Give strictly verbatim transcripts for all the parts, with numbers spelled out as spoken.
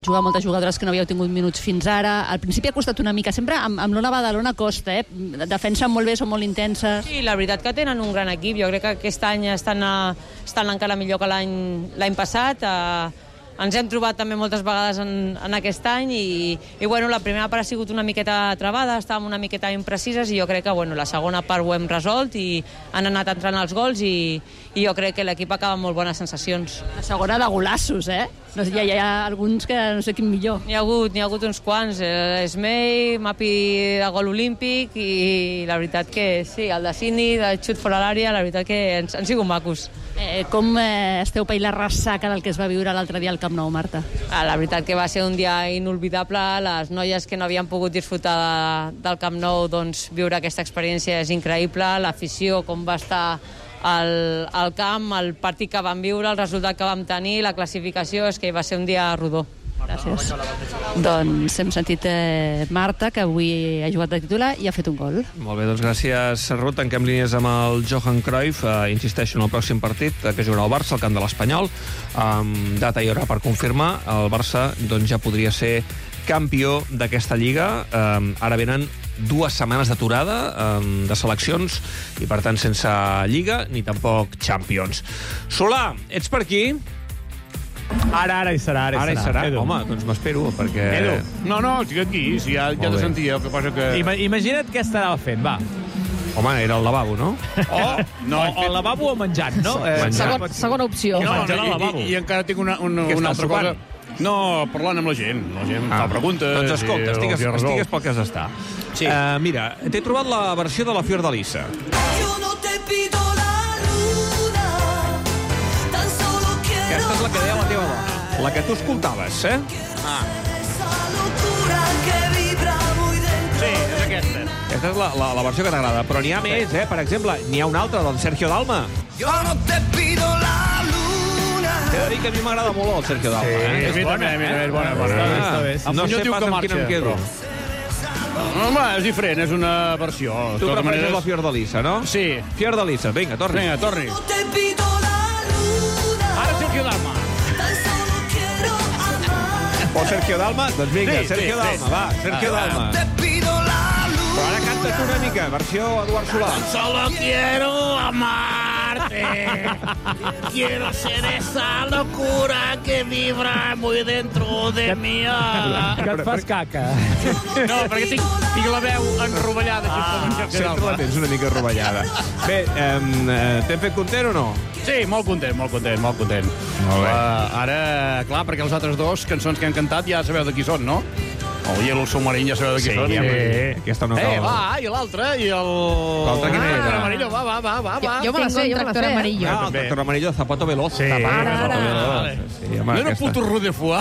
jugar moltes jugadores que no havíeu tingut minuts fins ara. Al principi ha costat una mica, sempre amb, amb l'Ona Badalona costa, eh? Defensen molt bé, són molt intenses. Sí, la veritat que tenen un gran equip. Jo crec que aquest any estan, a, estan encara millor que l'any passat. Uh, ens hem trobat també moltes vegades en, en aquest any i, i bueno, la primera part ha sigut una miqueta travada, estàvem una miqueta imprecises i jo crec que bueno, la segona part ho hem resolt i han anat entrant els gols i, i jo crec que l'equip acaba amb molt bones sensacions. La segona de golassos, eh? No sé, hi, ha, hi ha alguns que no sé quin millor. N'hi ha hagut, n'hi ha hagut uns quants. Esmei, Mapi de gol olímpic i la veritat que sí, el de Sydney, de xut fora l'àrea, la veritat que ens, han sigut macos. Eh, com eh, esteu paint la ressaca del que es va viure l'altre dia al Camp Nou, Marta? Ah, la veritat que va ser un dia inolvidable. Les noies que no havien pogut disfrutar de, del Camp Nou, doncs viure aquesta experiència és increïble. L'afició, com va estar al, al camp, el partit que vam viure, el resultat que vam tenir, la classificació, és que va ser un dia rodó. Gràcies. Doncs hem sentit eh, Marta, que avui ha jugat de titular i ha fet un gol. Molt bé, doncs gràcies, Ruth. Tanquem línies amb el Johan Cruyff. Uh, insisteixo en el pròxim partit, uh, que jugarà el Barça, al camp de l'Espanyol. Um, data i hora per confirmar. El Barça doncs, ja podria ser campió d'aquesta lliga. Um, ara venen dues setmanes d'aturada um, de seleccions i, per tant, sense lliga ni tampoc Champions. Solà, ets per aquí? Ara, ara hi serà, ara hi ara serà. Hi serà. Edu. Home, doncs m'espero, perquè... Edu. No, no, estic aquí, si ja, ja te sentia, el que passa que... Ima imagina't què estarà fent, va. Home, era el lavabo, no? Oh, no, o, o al lavabo o menjant, no? Eh, Segon, segona opció. no, menjar no, al i, lavabo. i, i encara tinc una, una, Què una estàs altra cosa. sopant? No, parlant amb la gent. La gent Ah. fa preguntes... Doncs escolta, i estigues, els hi resol. estigues pel que has d'estar. Sí. Uh, mira, t'he trobat la versió de la Fiordalisa. Aquesta és la que deia la teva dona. La que tu escoltaves, eh? Ah. Sí, és aquesta. Aquesta és la, la, la versió que t'agrada. Però n'hi ha més, eh? Per exemple, n'hi ha una altra, del Sergio Dalma. Yo no te pido la luna. He de dir que a mi m'agrada molt el Sergio Dalma, Sí, eh? A mi també, a mi també és bona. Està bona. bé, està bé. El No senyor sé diu pas que amb quina em marxa, quedo. No, home, és diferent, és una versió. De Tu totes prefereixes maneres- la Fiordalisa, no? Sí. Fiordalisa, vinga, torni. Vinga, torni. No te pido la luna. Ara Sergio Dalma. Tan solo quiero amar. O Sergio Dalma? Doncs vinga, Sí, sí, Sergio sí. Dalma, va, Sergio Ah, Dalma. Te pido la luna. Però ara canta tu una mica, versió Eduard Solà. Solo quiero amarte. Quiero ser esa locura que vibra muy dentro de mi alma. Que et fas caca. No, perquè tinc, tinc la veu enrovellada. Ah, Sempre la tens una mica rovellada. Bé, eh, t'hem fet content o no? Sí, molt content, molt content, molt content. Molt bé. Uh, ara, clar, perquè els altres dos cançons que han cantat ja sabeu de qui són, no? El Hielo Submarino ja sabeu de qui són. sí. Aquesta no Eh, cal. va, i l'altre, i el... L'altre quin Ah, era? el amarillo, va, va, va, va, va. Jo me la sé, jo me la sé. amarillo. Ah, el tractor amarillo de Zapato Veloz. Sí. Zapato Ara, Zapato ara. Veloz. Sí, home, No era aquesta. Puturru de Foix,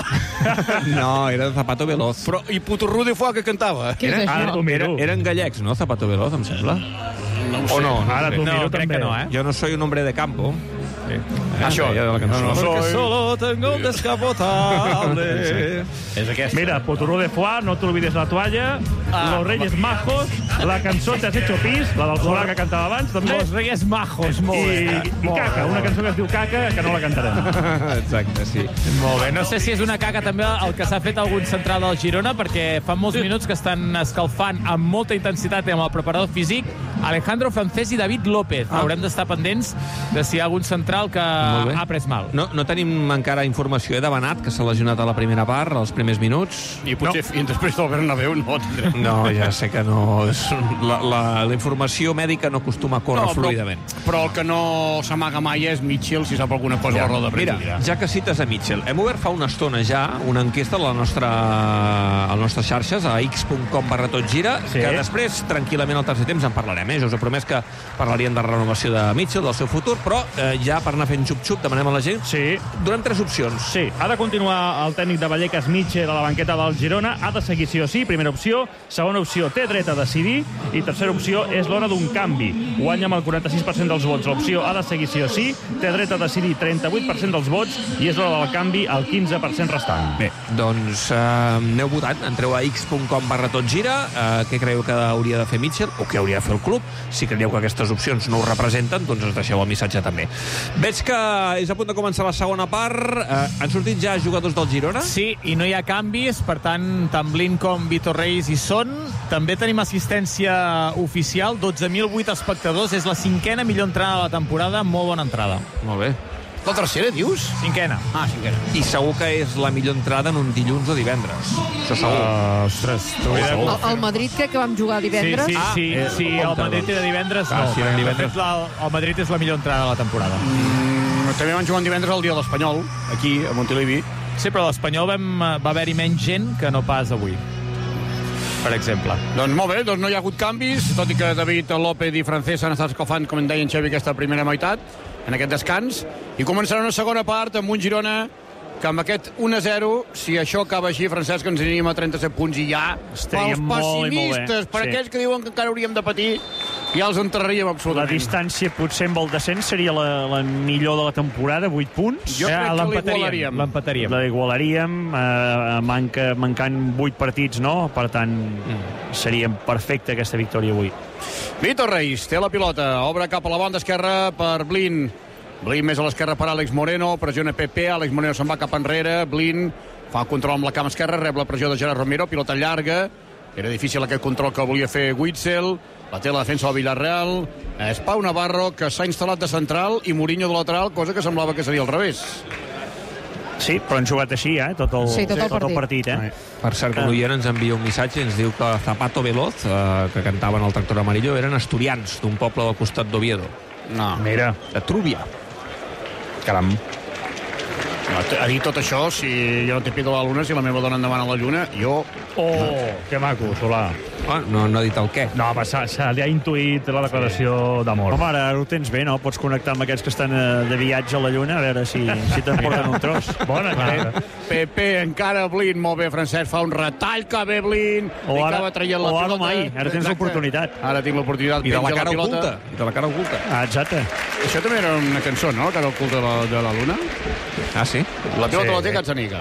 No, era de Zapato Veloz. però i Puturru de Foix que cantava. Què és Era, això? Ara t'ho era, miro. eren gallecs, no? Zapato Veloz, em sembla. No ho sé. O no? no Ara sé. t'ho No, miro crec també. que no, eh? Jo no soy un hombre de campo. Sí. Això. Ja de la cançó. No, no, Porque soy- solo tengo un descapotable. És aquesta. Mira, Poturro de Foix, No te olvides la toalla, Ah, Los Reyes Majos, la cançó Te has hecho pis, la del Solà que cantava abans, també. Los Reyes Majos, molt I, bé. i Caca, una cançó que es diu Caca, que no la cantarem. Exacte, sí. Molt bé. No sé si és una caca també el que s'ha fet algun central del Girona, perquè fa molts minuts que estan escalfant amb molta intensitat i amb el preparador físic Alejandro Francés i David López. Ah. Haurem d'estar pendents de si hi ha algun central que Molt bé. ha pres mal. No, no tenim encara informació eh, de Benat, que s'ha lesionat a la primera part, als primers minuts. I potser no. fins després del Bernabéu no ho tindrem. No, ja sé que no. És la, la, la informació mèdica no acostuma a córrer no, fluidament. Però, però el que no s'amaga mai és Mitchell, si sap alguna cosa ja. a la roda de premsa. Mira, ja que cites a Mitchell, hem obert fa una estona ja una enquesta a la nostra, a les nostres xarxes, a x punt com barra tot gira, Sí. que després, tranquil·lament, al tercer temps en parlarem. Eh? Jo us he promès que parlarien de renovació de Mitchell, del seu futur, però eh, ja per anar fent xup-xup demanem a la gent. Sí. Donem tres opcions. Sí, ha de continuar el tècnic de Vallecas Mitchell a la banqueta del Girona, ha de seguir sí o sí, primera opció, segona opció, té dret a decidir, i tercera opció, és l'hora d'un canvi. Guanya amb el quaranta-sis per cent dels vots. L'opció ha de seguir sí o sí, té dret a decidir trenta-vuit per cent dels vots, i és l'hora del canvi al quinze per cent restant. Bé, Doncs eh, aneu votant, entreu a x punt com barra tot gira, eh, què creieu que hauria de fer Mitchell o què hauria de fer el club. Si creieu que aquestes opcions no ho representen, doncs ens deixeu el missatge també. Veig que és a punt de començar la segona part. Eh, han sortit ja jugadors del Girona? Sí, i no hi ha canvis, per tant, tant Blin com Vitor Reis hi són. També tenim assistència oficial, dotze mil vuit espectadors, és la cinquena millor entrada de la temporada, molt bona entrada. Molt bé. La tercera, dius? Cinquena. Ah, cinquena. I segur que és la millor entrada en un dilluns o divendres. Això segur. Uh, ostres, t'ho he de... El, el Madrid, crec que vam jugar divendres. Sí, sí, Ah, sí, eh, sí el compte, Madrid era divendres, Ah, no. sí, era divendres. De fet, la, el Madrid és la millor entrada de la temporada. Mm, també van jugar divendres el dia de l'Espanyol, aquí, a Montilivi. Sí, però a l'Espanyol vam, va haver-hi menys gent que no pas avui, per exemple. Doncs molt bé, doncs no hi ha hagut canvis, tot i que David López i Francesc han estat escalfant, com en deia en Xavi, aquesta primera meitat, en aquest descans, i començarà una segona part amb un Girona que amb aquest un a zero, si això acaba així, Francesc, ens aniríem a trenta-set punts i ja, Estaríem pels molt i molt bé. pessimistes, per Sí. aquells que diuen que encara hauríem de patir, ja els enterraríem La absolutament. distància potser amb el descens seria la, la millor de la temporada, vuit punts. Jo Eh, crec que l'empataríem, l'igualaríem. l'empataríem. La igualaríem, eh, manca, mancant vuit partits, no? Per tant, Mm. seria perfecta aquesta victòria avui. Vitor Reis té la pilota, obre cap a la banda esquerra per Blin. Blin més a l'esquerra per Àlex Moreno, pressiona Pepe, Àlex Moreno se'n va cap enrere, Blin fa control amb la cama esquerra, rep la pressió de Gerard Romero, pilota llarga, era difícil aquest control que volia fer Witzel, la té la defensa del Villarreal, és Pau Navarro, que s'ha instal·lat de central, i Mourinho de lateral, cosa que semblava que seria al revés. Sí, però han jugat així, eh? Tot el, Sí, tot el tot el partit. partit, eh? Per cert, que l'Oient ens envia un missatge i ens diu que Zapato Veloz, eh, que cantaven el Tractor Amarillo, eren asturians d'un poble del costat d'Oviedo, No. Mira, de Trúbia. caram. No, a dir tot això, si jo no te pido la luna, si la meva dona em demana la lluna, jo... Oh, que maco, Solà. Ah, no, no ha dit el què. No, home, s'ha, s'ha ja intuït la declaració d'amor. Home, ara ho tens bé, no? Pots connectar amb aquests que estan eh, de viatge a la Lluna, a veure si, si te'n porten un tros. Bona, clar. Pepe, encara Blin, molt bé, Francesc, fa un retall, que bé Blin, O li ara- acaba traient la o ara pilota. mai, ara tens Exacte. l'oportunitat. Ara tinc l'oportunitat. I de la penja cara pilota. oculta. I de la cara oculta. Ah, exacte. Això també era una cançó, no? La cara oculta de la, de la luna. Ah, sí? La pilota Sí. la té Gazzaniga.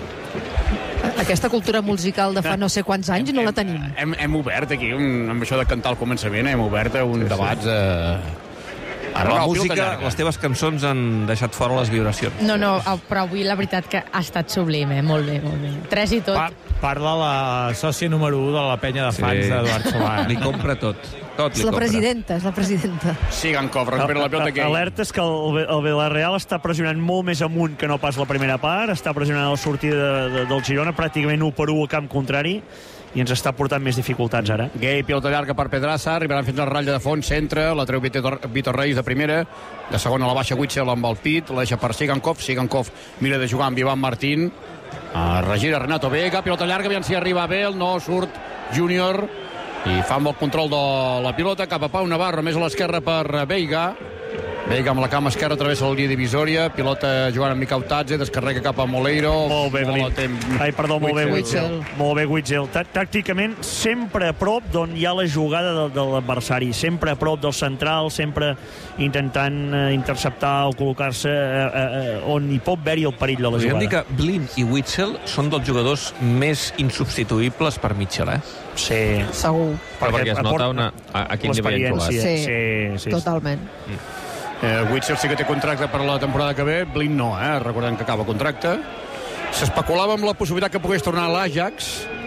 Aquesta cultura musical de fa no sé quants anys no la tenim. Hem, hem obert aquí, un, amb això de cantar al començament, hem obert un sí, debats... Eh... Ara no, la pilota música, llarga. les teves cançons han deixat fora les vibracions. No, no, però avui la veritat que ha estat sublim, eh? Molt bé, molt bé. Tres i tot. Pa parla la sòcia número u de la penya de fans Sí. d'Eduard Solà. Li compra tot. Tot És li la compra. presidenta, és la presidenta. Sigankov, recupera la pilota aquí. Alertes que el, el Villarreal està pressionant molt més amunt que no pas la primera part, està pressionant la sortida de, de, del Girona, pràcticament u per u a camp contrari, i ens està portant més dificultats ara. Gay, pilota llarga per Pedraza, arribaran fins al ratlla de fons, centre, la treu Vitor, Vitor Reis de primera, de segona la baixa Witzel amb el pit, la deixa per Sigankov, Sigankov mira de jugar amb Ivan Martín, uh, regira Renato Vega, pilota llarga, aviam si arriba Abel, no surt Júnior, i fa amb el control de la pilota cap a Pau Navarro, més a l'esquerra per Veiga, Veiga amb la cama esquerra travessa la línia divisòria, pilota jugant amb Mikau Tadze, descarrega cap a Moleiro. Molt bé, Blin. Ai, perdó, molt bé, Witzel. Molt bé, Witzel. Tà- Tàcticament, sempre a prop d'on hi ha la jugada de, de l'adversari, sempre a prop del central, sempre intentant eh, interceptar o col·locar-se eh, eh, on hi pot haver-hi el perill de la Podríem jugada. dir que Blin i Witzel són dels jugadors més insubstituïbles per Mitchell, eh? Sí. Segur. Però perquè es nota una, a, a quin nivell han jugat. Sí, sí, sí. totalment. Eh, Witzel sí que té contracte per la temporada que ve, Blin no, eh? Recordem que acaba contracte. S'especulava amb la possibilitat que pogués tornar a l'Ajax,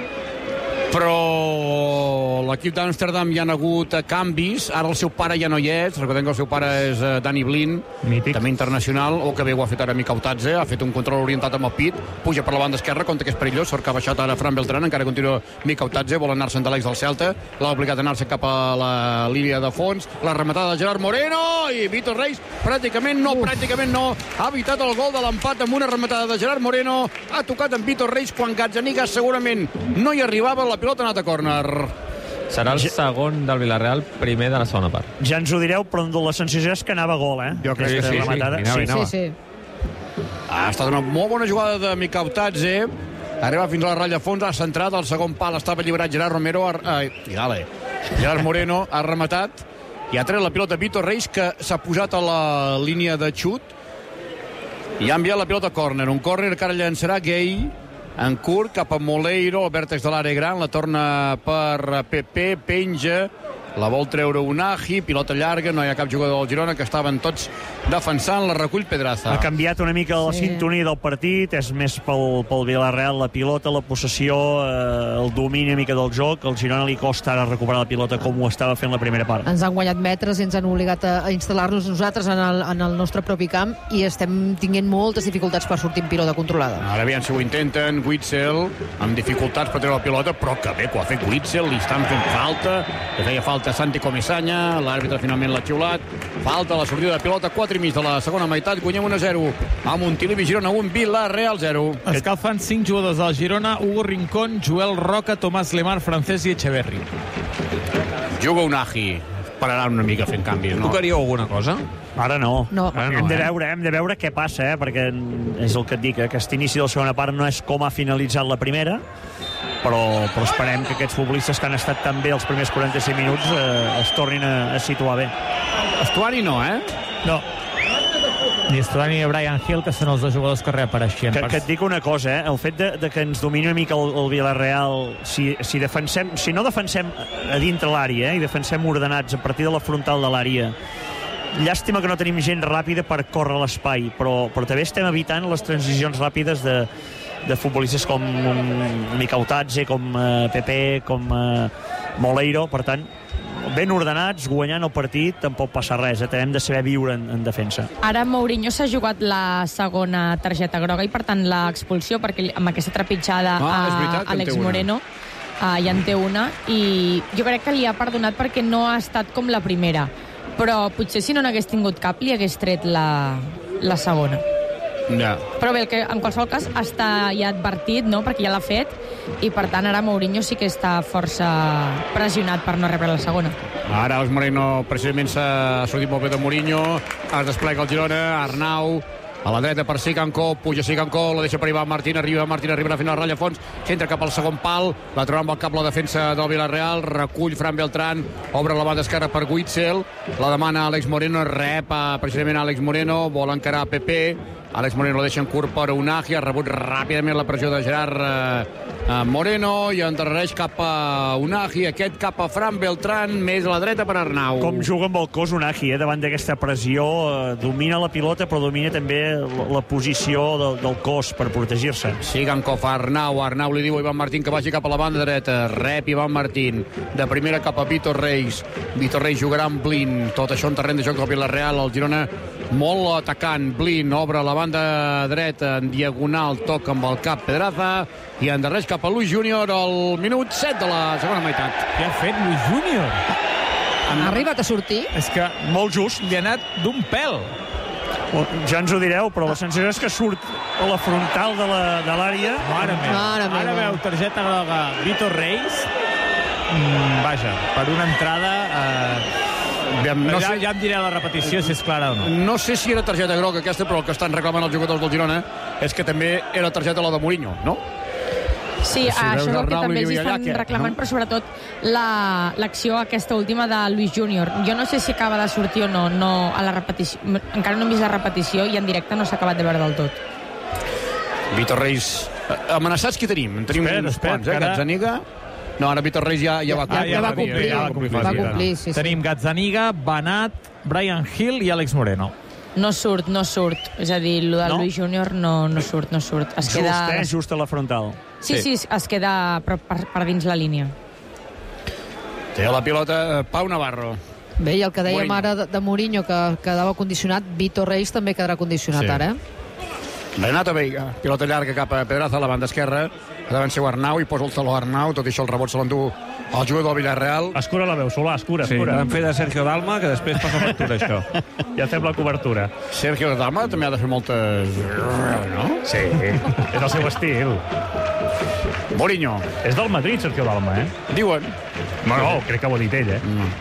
però l'equip d'Amsterdam hi ha hagut canvis, ara el seu pare ja no hi és, recordem que el seu pare és uh, Dani Blin, mític, també internacional, o que bé ho ha fet ara Mikau Tadze, ha fet un control orientat amb el pit, puja per la banda esquerra, compte que és perillós, sort que ha baixat ara Fran Beltrán, encara continua Mikau Tadze, vol anar-se'n de l'ex del Celta, l'ha obligat a anar-se cap a la línia de fons, la rematada de Gerard Moreno, i Vitor Reis, pràcticament no, pràcticament no, ha evitat el gol de l'empat amb una rematada de Gerard Moreno, ha tocat amb Vitor Reis quan Gazzaniga segurament no hi arribava, la pilota ha anat a córner. Serà el segon del Villarreal, primer de la segona part. Ja ens ho direu, però la sensació és que anava a gol, eh? Jo crec que sí, sí, rematada. anava, anava. Sí, sí. Ha estat una molt bona jugada de Mikau Tadze, arriba fins a la ratlla a fons, ha centrat, al segon pal estava alliberat Gerard Romero, ha, ai, i dale, Gerard Moreno ha rematat, i ha tret la pilota Vitor Reis, que s'ha posat a la línia de xut, i ha enviat la pilota a córner, un córner que ara llançarà Gay, en curt, cap a Moleiro, al vèrtex de l'àrea gran, la torna per Pepe, penja, la vol treure Unagi, pilota llarga, no hi ha cap jugador del Girona, que estaven tots defensant, la recull Pedraza. Ha canviat una mica la sí. sintonia del partit, és més pel, pel Villarreal la pilota, la possessió, eh, el domini una mica del joc. Al Girona li costa ara recuperar la pilota com ho estava fent la primera part. Ens han guanyat metres i ens han obligat a, a instal·lar-nos nosaltres en el, en el nostre propi camp i estem tinguent moltes dificultats per sortir amb pilota controlada. Ara aviam si ho intenten, Witzel amb dificultats per treure la pilota, però que bé que ho ha fet Witzel, li estan fent falta, que feia falta Santi Comesaña, l'àrbitre finalment l'ha xiulat, falta la sortida de pilota, quatre i mig de la segona meitat, guanyem un a zero a Montilivi, Girona un, Villarreal zero. Escalfen cinc jugadors del Girona, Hugo Rincón, Joel Roca, Tomàs Lemar, Francesc i Echeverri. Juga Unagi, pararan una mica fent canvis, no? Tocaríeu alguna cosa? Ara no. No. Ara no hem, de veure, hem de veure què passa, eh? Perquè és el que et dic, eh? Aquest inici de la segona part no és com ha finalitzat la primera, però, però esperem que aquests futbolistes que han estat tan bé els primers quaranta-cinc minuts eh, es tornin a, a situar bé. Estuani no, eh? No. Ni Estuani ni Brian Hill, que són els dos jugadors que reapareixien. Que, que et dic una cosa, eh? El fet de, de que ens domini una mica el, el Villarreal, si, si, defensem, si no defensem a dintre l'àrea eh? i defensem ordenats a partir de la frontal de l'àrea, llàstima que no tenim gent ràpida per córrer l'espai, però, però també estem evitant les transicions ràpides de, de futbolistes com Mikel Otatze, com uh, Pepe, com uh, Moleiro. Per tant, ben ordenats, guanyant el partit, tampoc passa res, eh? Hem de saber viure en, en defensa. Ara Mourinho s'ha jugat la segona targeta groga i, per tant, l'expulsió, perquè amb aquesta trepitjada ah, a veritat, Àlex Moreno uh, ja en té una, i jo crec que li ha perdonat perquè no ha estat com la primera. Però potser si no n'hagués tingut cap li hagués tret la, la segona. Ja. Però bé, el que en qualsevol cas està ja advertit, no?, perquè ja l'ha fet, i per tant ara Mourinho sí que està força pressionat per no rebre la segona. Ara Alex Moreno precisament s'ha sortit molt bé de Mourinho, es desplega el Girona, Arnau a la dreta per Sigankov, puja Sigankov, la deixa per Ivan Martín, arriba Martín, arriba a final ratlla a fons, centra cap al segon pal, la troba amb el cap la defensa del Villarreal, recull Fran Beltrán, obre la banda esquerra per Witzel, la demana Alex Moreno, rep a, precisament Alex Moreno, vol encarar a Pepe, Alex Moreno la deixa en curt per Unagi, ha rebut ràpidament la pressió de Gerard eh, Moreno i endarrereix cap a Unagi, aquest cap a Fran Beltrán, més a la dreta per Arnau. Com juga amb el cos Unagi, eh, davant d'aquesta pressió, eh, domina la pilota però domina també la, la posició del, del cos per protegir-se. Sigankov a Arnau, Arnau li diu a Ivan Martín que vagi cap a la banda dreta, rep Ivan Martín, de primera cap a Vitor Reis, Vitor Reis jugarà amb Blin, tot això en terreny de joc del Villarreal, el Girona molt atacant, Blin obre la banda dreta en diagonal, toca amb el cap Pedraza i endarreix cap a Luis Júnior al minut set de la segona meitat. Què ha fet Luis Júnior? Ha arribat a sortir? És que molt just, li ha anat d'un pèl. Ja ens ho direu, però la sensació és que surt a la frontal de l'àrea. Mare meva. Mare meva. Ara veu targeta groga Vitor Reis. Mm, vaja, per una entrada... Eh... No ja, sé... ja em diré la repetició si és clara o no. No sé si era targeta groga aquesta, però el que estan reclamant els jugadors del Girona és que també era targeta la de Mourinho, no? Sí, si això és el que també els estan allà, que, reclamant, no? però sobretot l'acció la, aquesta última de Luis Júnior. Jo no sé si acaba de sortir o no, no a la repetició. Encara no hem vist la repetició i en directe no s'ha acabat de veure del tot. Vitor Reis, amenaçats qui tenim? En tenim espera, uns espera, quants, eh? Ara... Gazzaniga... No, ara Vitor Reis ja, ja, ja va complir. Ja, ja va complir, ja va complir, va complir sí, sí. Tenim Gazzaniga, Banat, Brian Hill i Àlex Moreno. No surt, no surt. És a dir, el del no? Luis Júnior no, no surt, no surt. Es Just, queda... eh? Just a la frontal. Sí, sí, sí, es queda per, per, per dins la línia. Té la pilota Pau Navarro. Bé, i el que dèiem Mourinho. ara de, de Mourinho, que quedava condicionat, Vitor Reis també quedarà condicionat Sí. ara. Renato Veiga, pilota llarga cap a Pedraza a la banda esquerra, ha davant seu Arnau i posa el taló a Arnau, tot i això el rebot se l'endú el jugador del Villarreal. Escura la veu, Solà, escura, Sí, escura. vam fer de Sergio Dalma, que després passa factura, això. Ja fem la cobertura. Sergio Dalma també ha de fer moltes... no? Sí, és el seu estil. Mourinho. És del Madrid, Sergio Dalma, eh? Diuen. No, no, crec que ho ha dit ell, eh? Mm.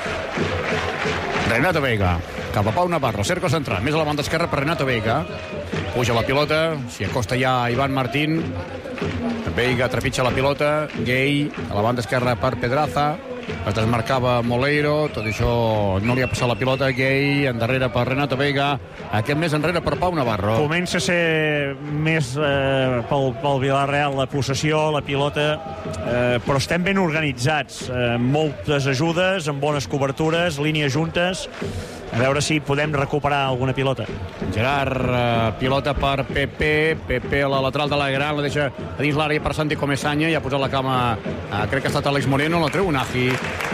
Renato Veiga, cap a Pau Navarro, cerco central, més a la banda esquerra per Renato Veiga. Puja la pilota, s'hi acosta ja Ivan Martín. Veiga trepitja la pilota, Gay, a la banda esquerra per Pedraza. es desmarcava Moleiro, tot això no li ha passat la pilota. Gay, endarrere per Renato Veiga, aquest més enrere per Pau Navarro. Comença a ser més eh, pel, pel Villarreal la possessió, la pilota, eh, però estem ben organitzats, eh, moltes ajudes, amb bones cobertures, línies juntes, a veure si podem recuperar alguna pilota. Gerard, eh, pilota per Pepe, Pepe a la lateral de la Gran, la deixa a dins l'àrea per Santi Comesaña, i ha posat la cama, eh, crec que ha estat Alex Moreno, la treu Unagi.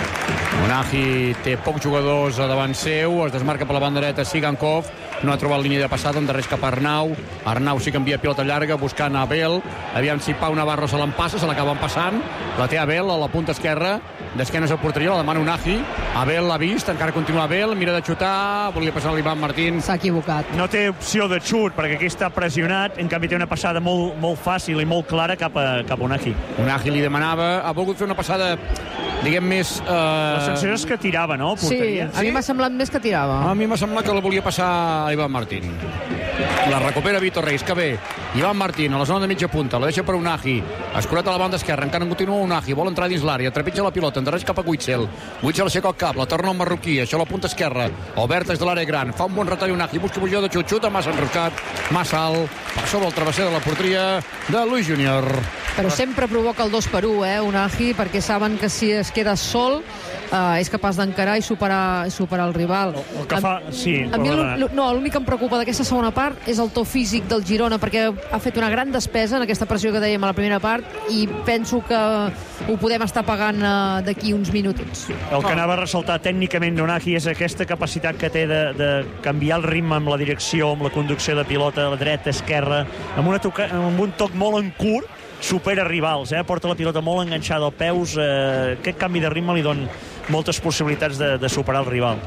Unagi té pocs jugadors a davant seu, es desmarca per la banda dreta Sigankov, no ha trobat línia de passada, endarreix cap a Arnau. Arnau sí que envia pilota llarga buscant a Abel, aviam si Pau Navarro se l'empassa, se l'acaben passant, la té Abel a la punta esquerra, d'esquenes al porteria, la demana Unagi. Abel l'ha vist, encara continua Abel, mira de xutar, volia passar l'Ivan Martín. S'ha equivocat. No té opció de xut, perquè aquí està pressionat, en canvi té una passada molt, molt fàcil i molt clara cap a, cap a Unagi. Unagi li demanava, ha volgut fer una passada, diguem més... Eh... La sensació és que tirava, no? Sí, a mi m'ha semblat més que tirava. A mi m'ha semblat que la volia passar a Ivan Martín. La recupera Víctor Reis, que bé. Ivan Martín a la zona de mitja punta, la deixa per Unagi. Escurat a la banda esquerra, encara en continua Unagi, vol entrar dins l'àrea, trepitja la pilota, endarreix cap a Witzel. Witzel aixeca el cap, la torna al marroquí, això a la punta esquerra. Obert des de l'àrea gran, fa un bon retall Unagi, busca posició de xut, xuta massa enroscat, massa alt, per sobre el travesser de la porteria de Luis Júnior. Però sempre provoca el dos per u, eh, Unagi, perquè saben que si es queda sol eh, és capaç d'encarar i superar, superar el rival. El que fa... Sí, a mi l'ú- no, l'únic que em preocupa d'aquesta segona part és el to físic del Girona, perquè ha fet una gran despesa en aquesta pressió que dèiem a la primera part i penso que ho podem estar pagant eh, d'aquí uns minuts. El que anava a ressaltar tècnicament d'Unagi és aquesta capacitat que té de, de canviar el ritme amb la direcció, amb la conducció de pilota, a la dreta, esquerra, amb, una toca, amb un toc molt en curt, supera rivals, eh? Porta la pilota molt enganxada als peus, eh, aquest canvi de ritme li dona moltes possibilitats de, de superar el rival.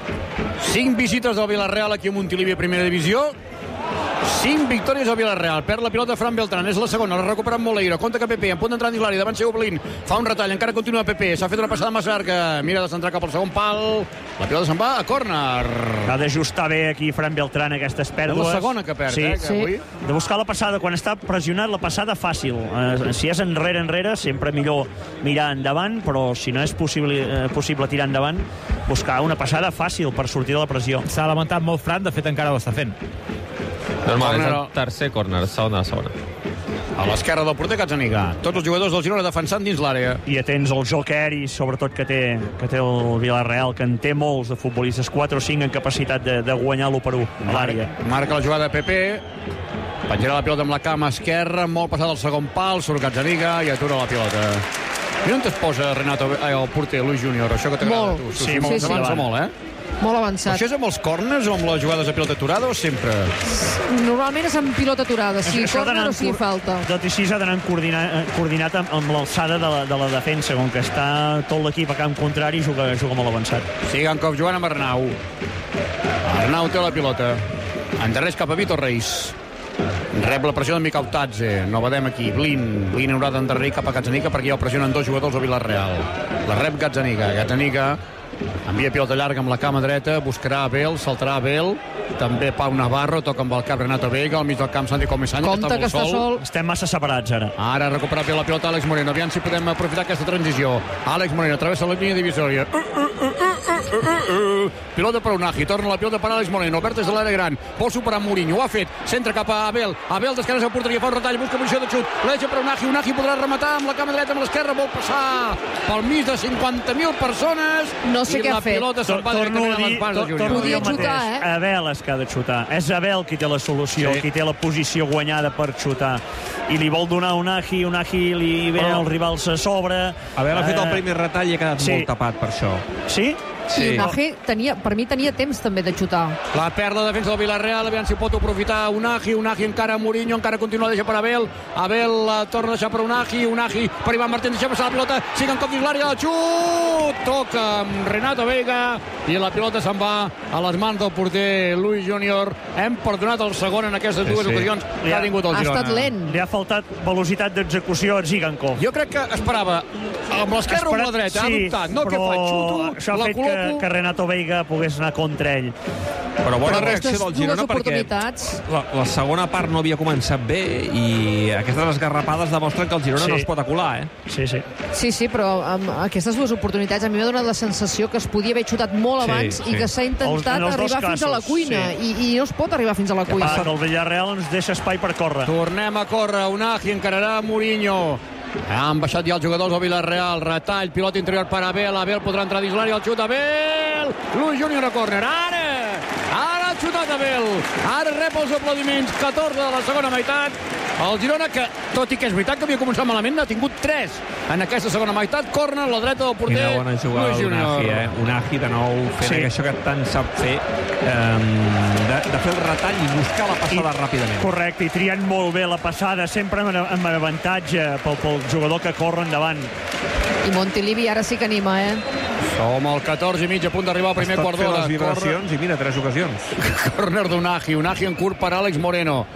Cinc visites del Villarreal aquí a Montilivi, primera divisió. Cinc victòries al Villarreal. Perd la pilota Fran Beltrán, és la segona, la recupera Moleiro, compta que Pepe, en punt d'entrar dins l'àrea, davant seu Oblin, fa un retall, encara continua Pepe, s'ha fet una passada massa llarga, mira de centrar cap al segon pal, la pilota se'n va a córner. Ha d'ajustar bé aquí Fran Beltrán aquestes pèrdues. És la segona que perd, sí, eh, que sí. avui. De buscar la passada, quan està pressionat, la passada fàcil. Eh, si és enrere, enrere, sempre millor mirar endavant, però si no és possible, eh, possible tirar endavant, buscar una passada fàcil per sortir de la pressió. S'ha lamentat molt Fran, de fet encara ho està fent. Normal, és el tercer córner, segona, segona. A l'esquerra del porter Gazzaniga. Tots els jugadors del Girona defensant dins l'àrea. I atents al Joker i sobretot que té, que té el Villarreal, que en té molts de futbolistes, quatre o cinc en capacitat de, de guanyar l'u per u a l'àrea. Marca la jugada Pepe, penjarà la pilota amb la cama esquerra, molt passada al segon pal, surt Gazzaniga i atura la pilota. Mira on es posa Renato, eh, el porter Luis Júnior, això que t'agrada a tu. Sí, sí, molt, sí, s'avança sí. molt, eh? Molt avançat. Això és amb els corners o amb les jugades de pilota aturada o sempre? Normalment és amb pilota aturada, si Això ha corner d'anar o si en cor- falta. Tot i així ha d'anar coordinat, coordinat amb, amb l'alçada de, la, de la defensa, com que està tot l'equip a camp contrari, juga, juga molt avançat. Sigankov jugant amb Arnau. Arnau té la pilota. Endarreix cap a Víctor Reis. Rep la pressió de Mikau Tadze. No vedem aquí. Blin. Blin haurà d'endarrerir cap a Gazzaniga perquè ja ho pressionen dos jugadors al Villarreal. La rep Gazzaniga. Gazzaniga envia pilota llarga amb la cama dreta, buscarà Abel, saltarà Abel, també Pau Navarro, toca amb el cap Renato Veiga, al mig del camp Santi Comesaña, Compte que està sol. Estem massa separats ara. Ara recupera bé la pilota Àlex Moreno, aviam si podem aprofitar aquesta transició. Àlex Moreno travessa la línia divisòria. Uh, uh, uh, uh, uh, uh, uh. Pilota per Unagi, torna la pilota per Àlex Moreno, obert des de l'àrea gran, vol superar Mourinho, ho ha fet, centra cap a Abel, Abel d'esquena al porteria, fa un retall, busca posició de xut, la deixa per Unagi, Unagi podrà rematar amb la cama dreta, amb l'esquerra, vol passar pel mig de cinquanta mil persones. No sé i què la ha fet. pilota se'n va Torno directament a a les dir, parts de tor- Júnior. torno a dir el Podia xutar, mateix. eh? Abel és que ha de xutar. És Abel qui té la solució, Sí. qui té la posició guanyada per xutar. I li vol donar Unagi, Unagi li ve Però- els rivals a sobre. Haver-la fet el Eh, primer retall i ha quedat sí. molt tapat per això. Sí? I Unagi tenia, per mi tenia temps també de xutar. La perda de defensa del Villarreal, aviam si pot aprofitar Unagi, Unagi encara a Mourinho, encara continua, deixa per Abel, Abel la torna a deixar per Unagi, Unagi per Ivan Martín, deixa passar la pilota, siga en cop dins l'àrea, el xut, toca amb Renato Veiga, i la pilota se'n va a les mans del porter Luis Júnior. Hem perdonat el segon en aquestes Sí, dues sí. ocasions que ha tingut el Ha Girona. estat lent. Li ha faltat velocitat d'execució a Zigankov. Jo crec que esperava amb l'esquerra o amb la dreta, ha dubtat, no, què però faig, xuto, això ha la fet col·loco Lukaku... que Renato Veiga pogués anar contra ell. Però bona Però reacció aquestes del Girona dues perquè oportunitats... la, la segona part no havia començat bé i aquestes esgarrapades demostren que el Girona Sí. no es pot acular, eh? Sí, sí. Sí, sí, però amb aquestes dues oportunitats a mi m'ha donat la sensació que es podia haver xutat molt Sí, abans sí. i que s'ha intentat En els dos arribar fins a la casos, cuina. sí. I, I no es pot arribar fins a la Ah, cuina. que el Villarreal ens deixa espai per córrer. Tornem a córrer, Unagi encararà Mourinho. Han baixat ja els jugadors del Villarreal, retall, pilota interior per Abel, Abel podrà entrar dins l'àrea, el xut Abel, Luis Júnior a córner, ara, ara ha xutat Abel, ara rep els aplaudiments, catorze de la segona meitat, el Girona, que tot i que és veritat que havia començat malament, n'ha tingut tres en aquesta segona meitat, córner a la dreta del porter, Quina bona jugada Luis Júnior. d'Unagi, eh? Unagi de nou fent Sí. això que tant sap fer, eh, de, de fer el retall i buscar la passada I- ràpidament. Correcte, i triant molt bé la passada, sempre amb, amb avantatge pel, pel jugador que corre endavant. I Montilivi ara sí que anima, eh? Som al catorze i mig, a punt d'arribar al primer Està quart fent d'hora. les vibracions i mira, tres ocasions. Corner d'Unagi, Unagi en curt per Àlex Moreno.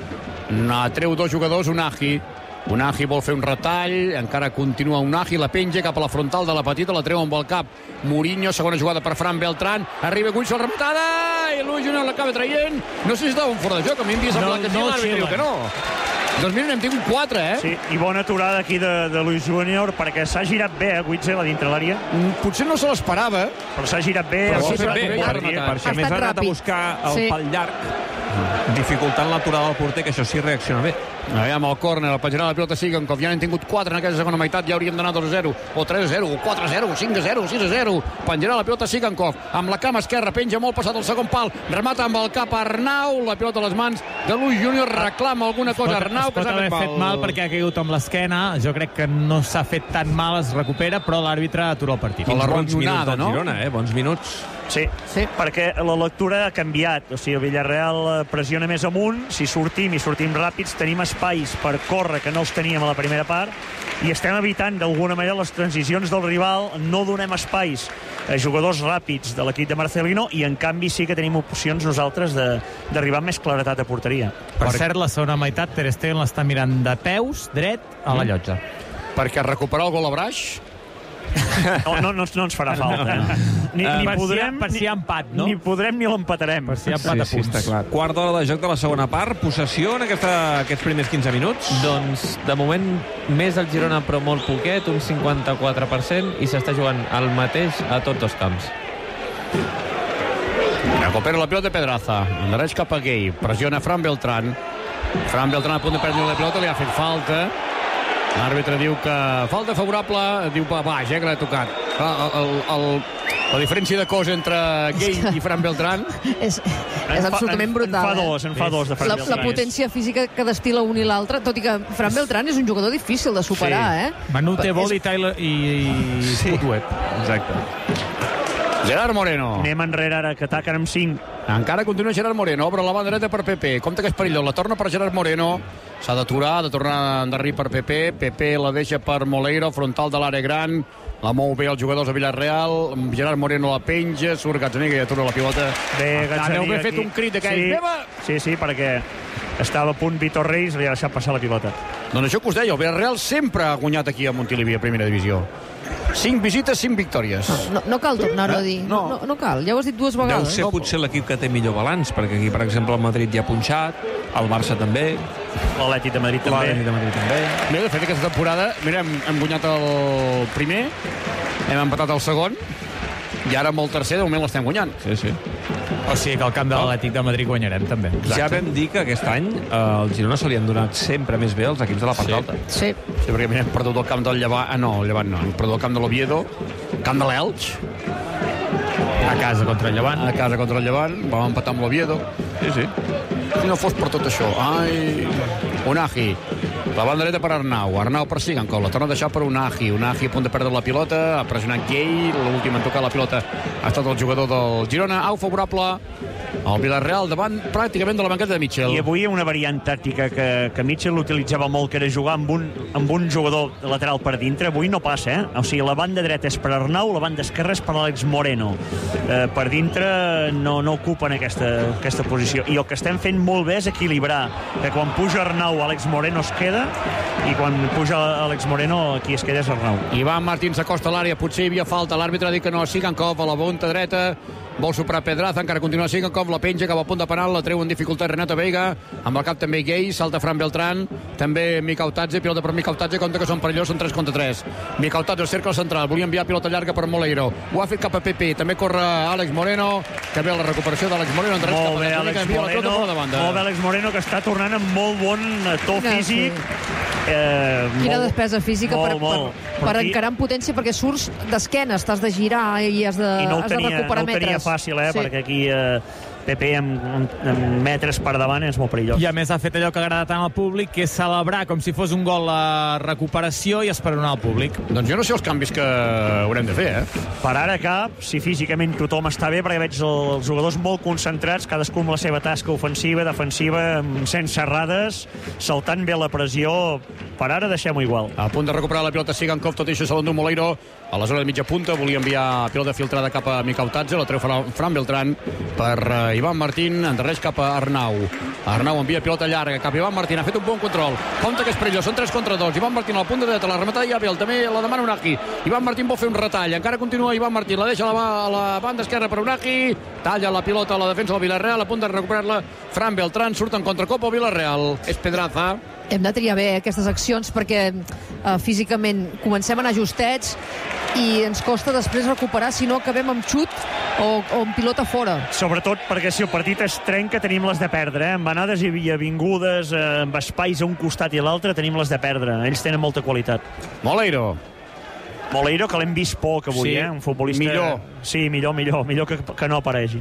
Treu dos jugadors, Unagi. Unagi vol fer un retall, encara continua Unagi, la penja cap a la frontal de la petita, la treu amb el cap. Mourinho, segona jugada per Fran Beltrán, arriba Guiçol, rematada, i Luis Júnior l'acaba traient. No sé si estava un fora de joc, a mi em havia semblat No, que sí, no l'àrbitre diu xiulen. que no. Doncs mira, n'hem tingut quatre, eh? Sí, i bona aturada aquí de, de Luis Júnior, perquè s'ha girat bé, eh, Witzel, a dintre l'àrea, Mm, Potser no se l'esperava. però s'ha girat bé. Però ha ho ha posat fet bé, bé, per, per dir. per, perquè Ha a més ha estat anat a ràpid. buscar el Sí. pal llarg, dificultant l'aturada del porter, que això sí reacciona bé. Aviam, el córner, el penjarà la pilota Sigankov. Ja n'hem tingut quatre en aquesta segona meitat, ja hauríem d'anar dos a zero, o tres a zero, o quatre a zero, o cinc a zero, o sis a zero. Penjarà la pilota Sigankov, amb la cama esquerra, penja molt passat el segon pal, remata amb el cap Arnau, la pilota a les mans de Luis Júnior, reclama alguna cosa Arnau, es que pot s'ha haver fet fet mal perquè ha caigut amb l'esquena. Jo crec que no s'ha fet tan mal, es recupera, però l'àrbitre atura el partit. la Quins bons minuts ronyonada, del no? Girona, eh? Bons minuts. Sí, sí, perquè la lectura ha canviat. O sigui, el Villarreal eh, pressiona més amunt. Si sortim i sortim ràpids, tenim espais per córrer que no els teníem a la primera part i estem evitant d'alguna manera les transicions del rival. No donem espais a jugadors ràpids de l'equip de Marcelino i en canvi sí que tenim opcions nosaltres de- d'arribar amb més claretat a porteria. Per cert, la segona meitat, Ter Stegen l'està mirant de peus, dret, a la llotja. Perquè recuperar el gol a Braix, No, no, no, no ens farà falta. Eh? Ni, Uh, ni per si hi ha- podrem, per si hi ha ni- empat, no? Ni podrem ni l'empatarem. Per si hi ha plat a Sí, sí, punts. està clar. Quart d'hora de joc de la segona part, possessió en aquesta, aquests primers quinze minuts. Doncs, de moment, més el Girona, però molt poquet, un cinquanta-quatre per cent, i s'està jugant el mateix a tots dos camps. recupera la pilota Pedraza, endarreix cap a Gay, pressiona Fran Beltrán. Fran Beltrán a punt de perdre la pilota, li ha fet falta. L'àrbitre diu que falta favorable, diu va, baix, eh, que l'ha tocat. El, el, el, la diferència de cos entre Gay i Fran Beltrán És, és absolutament brutal. En fa eh? dos, en fa dos de Fran La, la Beltrán. potència física que destila un i l'altre, tot i que Fran Beltrán és un jugador difícil de superar, Sí. eh? Manute És- Bol i Tyler i, i Sí. Sputweb. Exacte. Gerard Moreno. Anem enrere ara, que ataquen amb cinc. Encara continua Gerard Moreno, obre la banda dreta per Pepe. Compte que és perillós, la torna per Gerard Moreno. S'ha d'aturar, ha de tornar endarrir per Pepe. Pepe la deixa per Moleiro, frontal de l'àrea gran. La mou bé els jugadors de Villarreal. Gerard Moreno la penja, surt Gazzaniga i atura la pilota. Bé, Ah, Gazzaniga deu haver fet aquí. un crit d'aquell. Sí, Meva! sí, sí, perquè estava a punt Vitor Reis, li ha deixat passar la pilota. Doncs això que us deia, el Villarreal sempre ha guanyat aquí a Montilivi, a primera divisió. Cinc visites, cinc victòries. No, no cal tornar-ho a dir. No. No. No, no cal, ja ho has dit dues Deu vegades. ser potser l'equip que té millor balanç, perquè aquí, per exemple, el Madrid ja ha punxat, el Barça també, L'Atlètic de Madrid l'Atlètic també. de Madrid també. Bé, de fet, aquesta temporada, mira, hem, hem guanyat el primer, hem empatat el segon, i ara amb el tercer, de moment l'estem guanyant. Sí, sí. O sigui que al camp de l'Atlètic de Madrid guanyarem, també. Exacte. Ja vam dir que aquest any eh, al Girona se li han donat sempre més bé els equips de la part Sí. alta. Sí. Sí, perquè mira, hem perdut el camp del Llevant... Ah, no, el Llevant no. Hem perdut el camp de l'Oviedo, camp de l'Elx, A casa contra el Llevant. a casa contra el Llevant, vam empatar amb l'Oviedo. Sí, sí. Si no fos per tot això. Ai, Unagi. La banda dreta per Arnau. Arnau per Sigankov. La torna a deixar per Unagi. Unagi a punt de perdre la pilota. Ha pressionat Gay. L'últim en tocar la pilota ha estat el jugador del Girona. Au favorable al Villarreal davant pràcticament de la banqueta de Mitchell. I avui una variant tàctica que, que Mitchell utilitzava molt, que era jugar amb un, amb un jugador lateral per dintre. Avui no passa, eh? O sigui, la banda dreta és per Arnau, la banda esquerra és per Àlex Moreno. Eh, per dintre no, no ocupen aquesta, aquesta posició. I el que estem fent molt bé és equilibrar, que quan puja Arnau, Àlex Moreno es queda, i quan puja Àlex Moreno aquí es queda Arnau. Ivan Martín s'acosta a l'àrea, potser hi havia falta, l'àrbitre ha dit que no, Sigankov a la punta dreta, vol superar Pedraza, encara continua Sigankov, la penja cap al punt de penal, la treu en dificultat Renato Veiga, amb el cap també Gay, salta Fran Beltrán, també Mikautadze, pilota per Mikautadze, compte que són perillosos, són tres contra tres. Mikautadze, cercle central, volia enviar pilota llarga per Moleiro, ho ha fet cap a Pepe, també corre Àlex Moreno, que ve la recuperació d'Àlex Moreno, en molt bé, Àlex Moreno, molt bé, Àlex Moreno, que està tornant amb molt bon to físic. Eh, Quina molt, despesa física molt, per, molt. per, per encarar en potència, perquè surts d'esquena, t'has de girar i has de, I no has tenia, de recuperar no ho tenia metres. fàcil, eh, sí. perquè aquí eh, Pepe amb, amb, amb metres per davant és molt perillós. I a més ha fet allò que agrada tant al públic, que és celebrar com si fos un gol a recuperació i esperonar al públic. Doncs jo no sé els canvis que haurem de fer, eh? Per ara cap, si físicament tothom està bé, perquè veig els jugadors molt concentrats, cadascú amb la seva tasca ofensiva, defensiva, sense errades, saltant bé la pressió. Per ara deixem-ho igual. A punt de recuperar la pilota Sigankov, tot i això segon d'un Moleiro, a la zona de mitja punta, volia enviar pilota filtrada cap a Mikautadze, la treu Fran Beltrán per uh, Ivan Martín, endarreix cap a Arnau. Arnau envia pilota llarga cap a Ivan Martín, ha fet un bon control, compte que és perillós, són tres contra dos, Ivan Martín a la punta dreta, la rematada ja ve, també la demana Unagi, Ivan Martín vol fer un retall, encara continua Ivan Martín, la deixa a la, a la banda esquerra per Unagi, talla la pilota a la defensa del Villarreal, a punt de recuperar-la Fran Beltrán, surt en contracop al Villarreal, és Pedraza. Hem de triar bé aquestes accions perquè eh, físicament comencem a anar justets i ens costa després recuperar si no acabem amb xut o, o amb pilota fora. Sobretot perquè si el partit es trenca tenim les de perdre, eh? Amb anades i avingudes, eh, amb espais a un costat i a l'altre tenim les de perdre. Ells tenen molta qualitat. Moleiro. Moleiro, que l'hem vist poc avui, sí, eh? Un futbolista... Millor. Sí, millor, millor. Millor que, que no aparegi.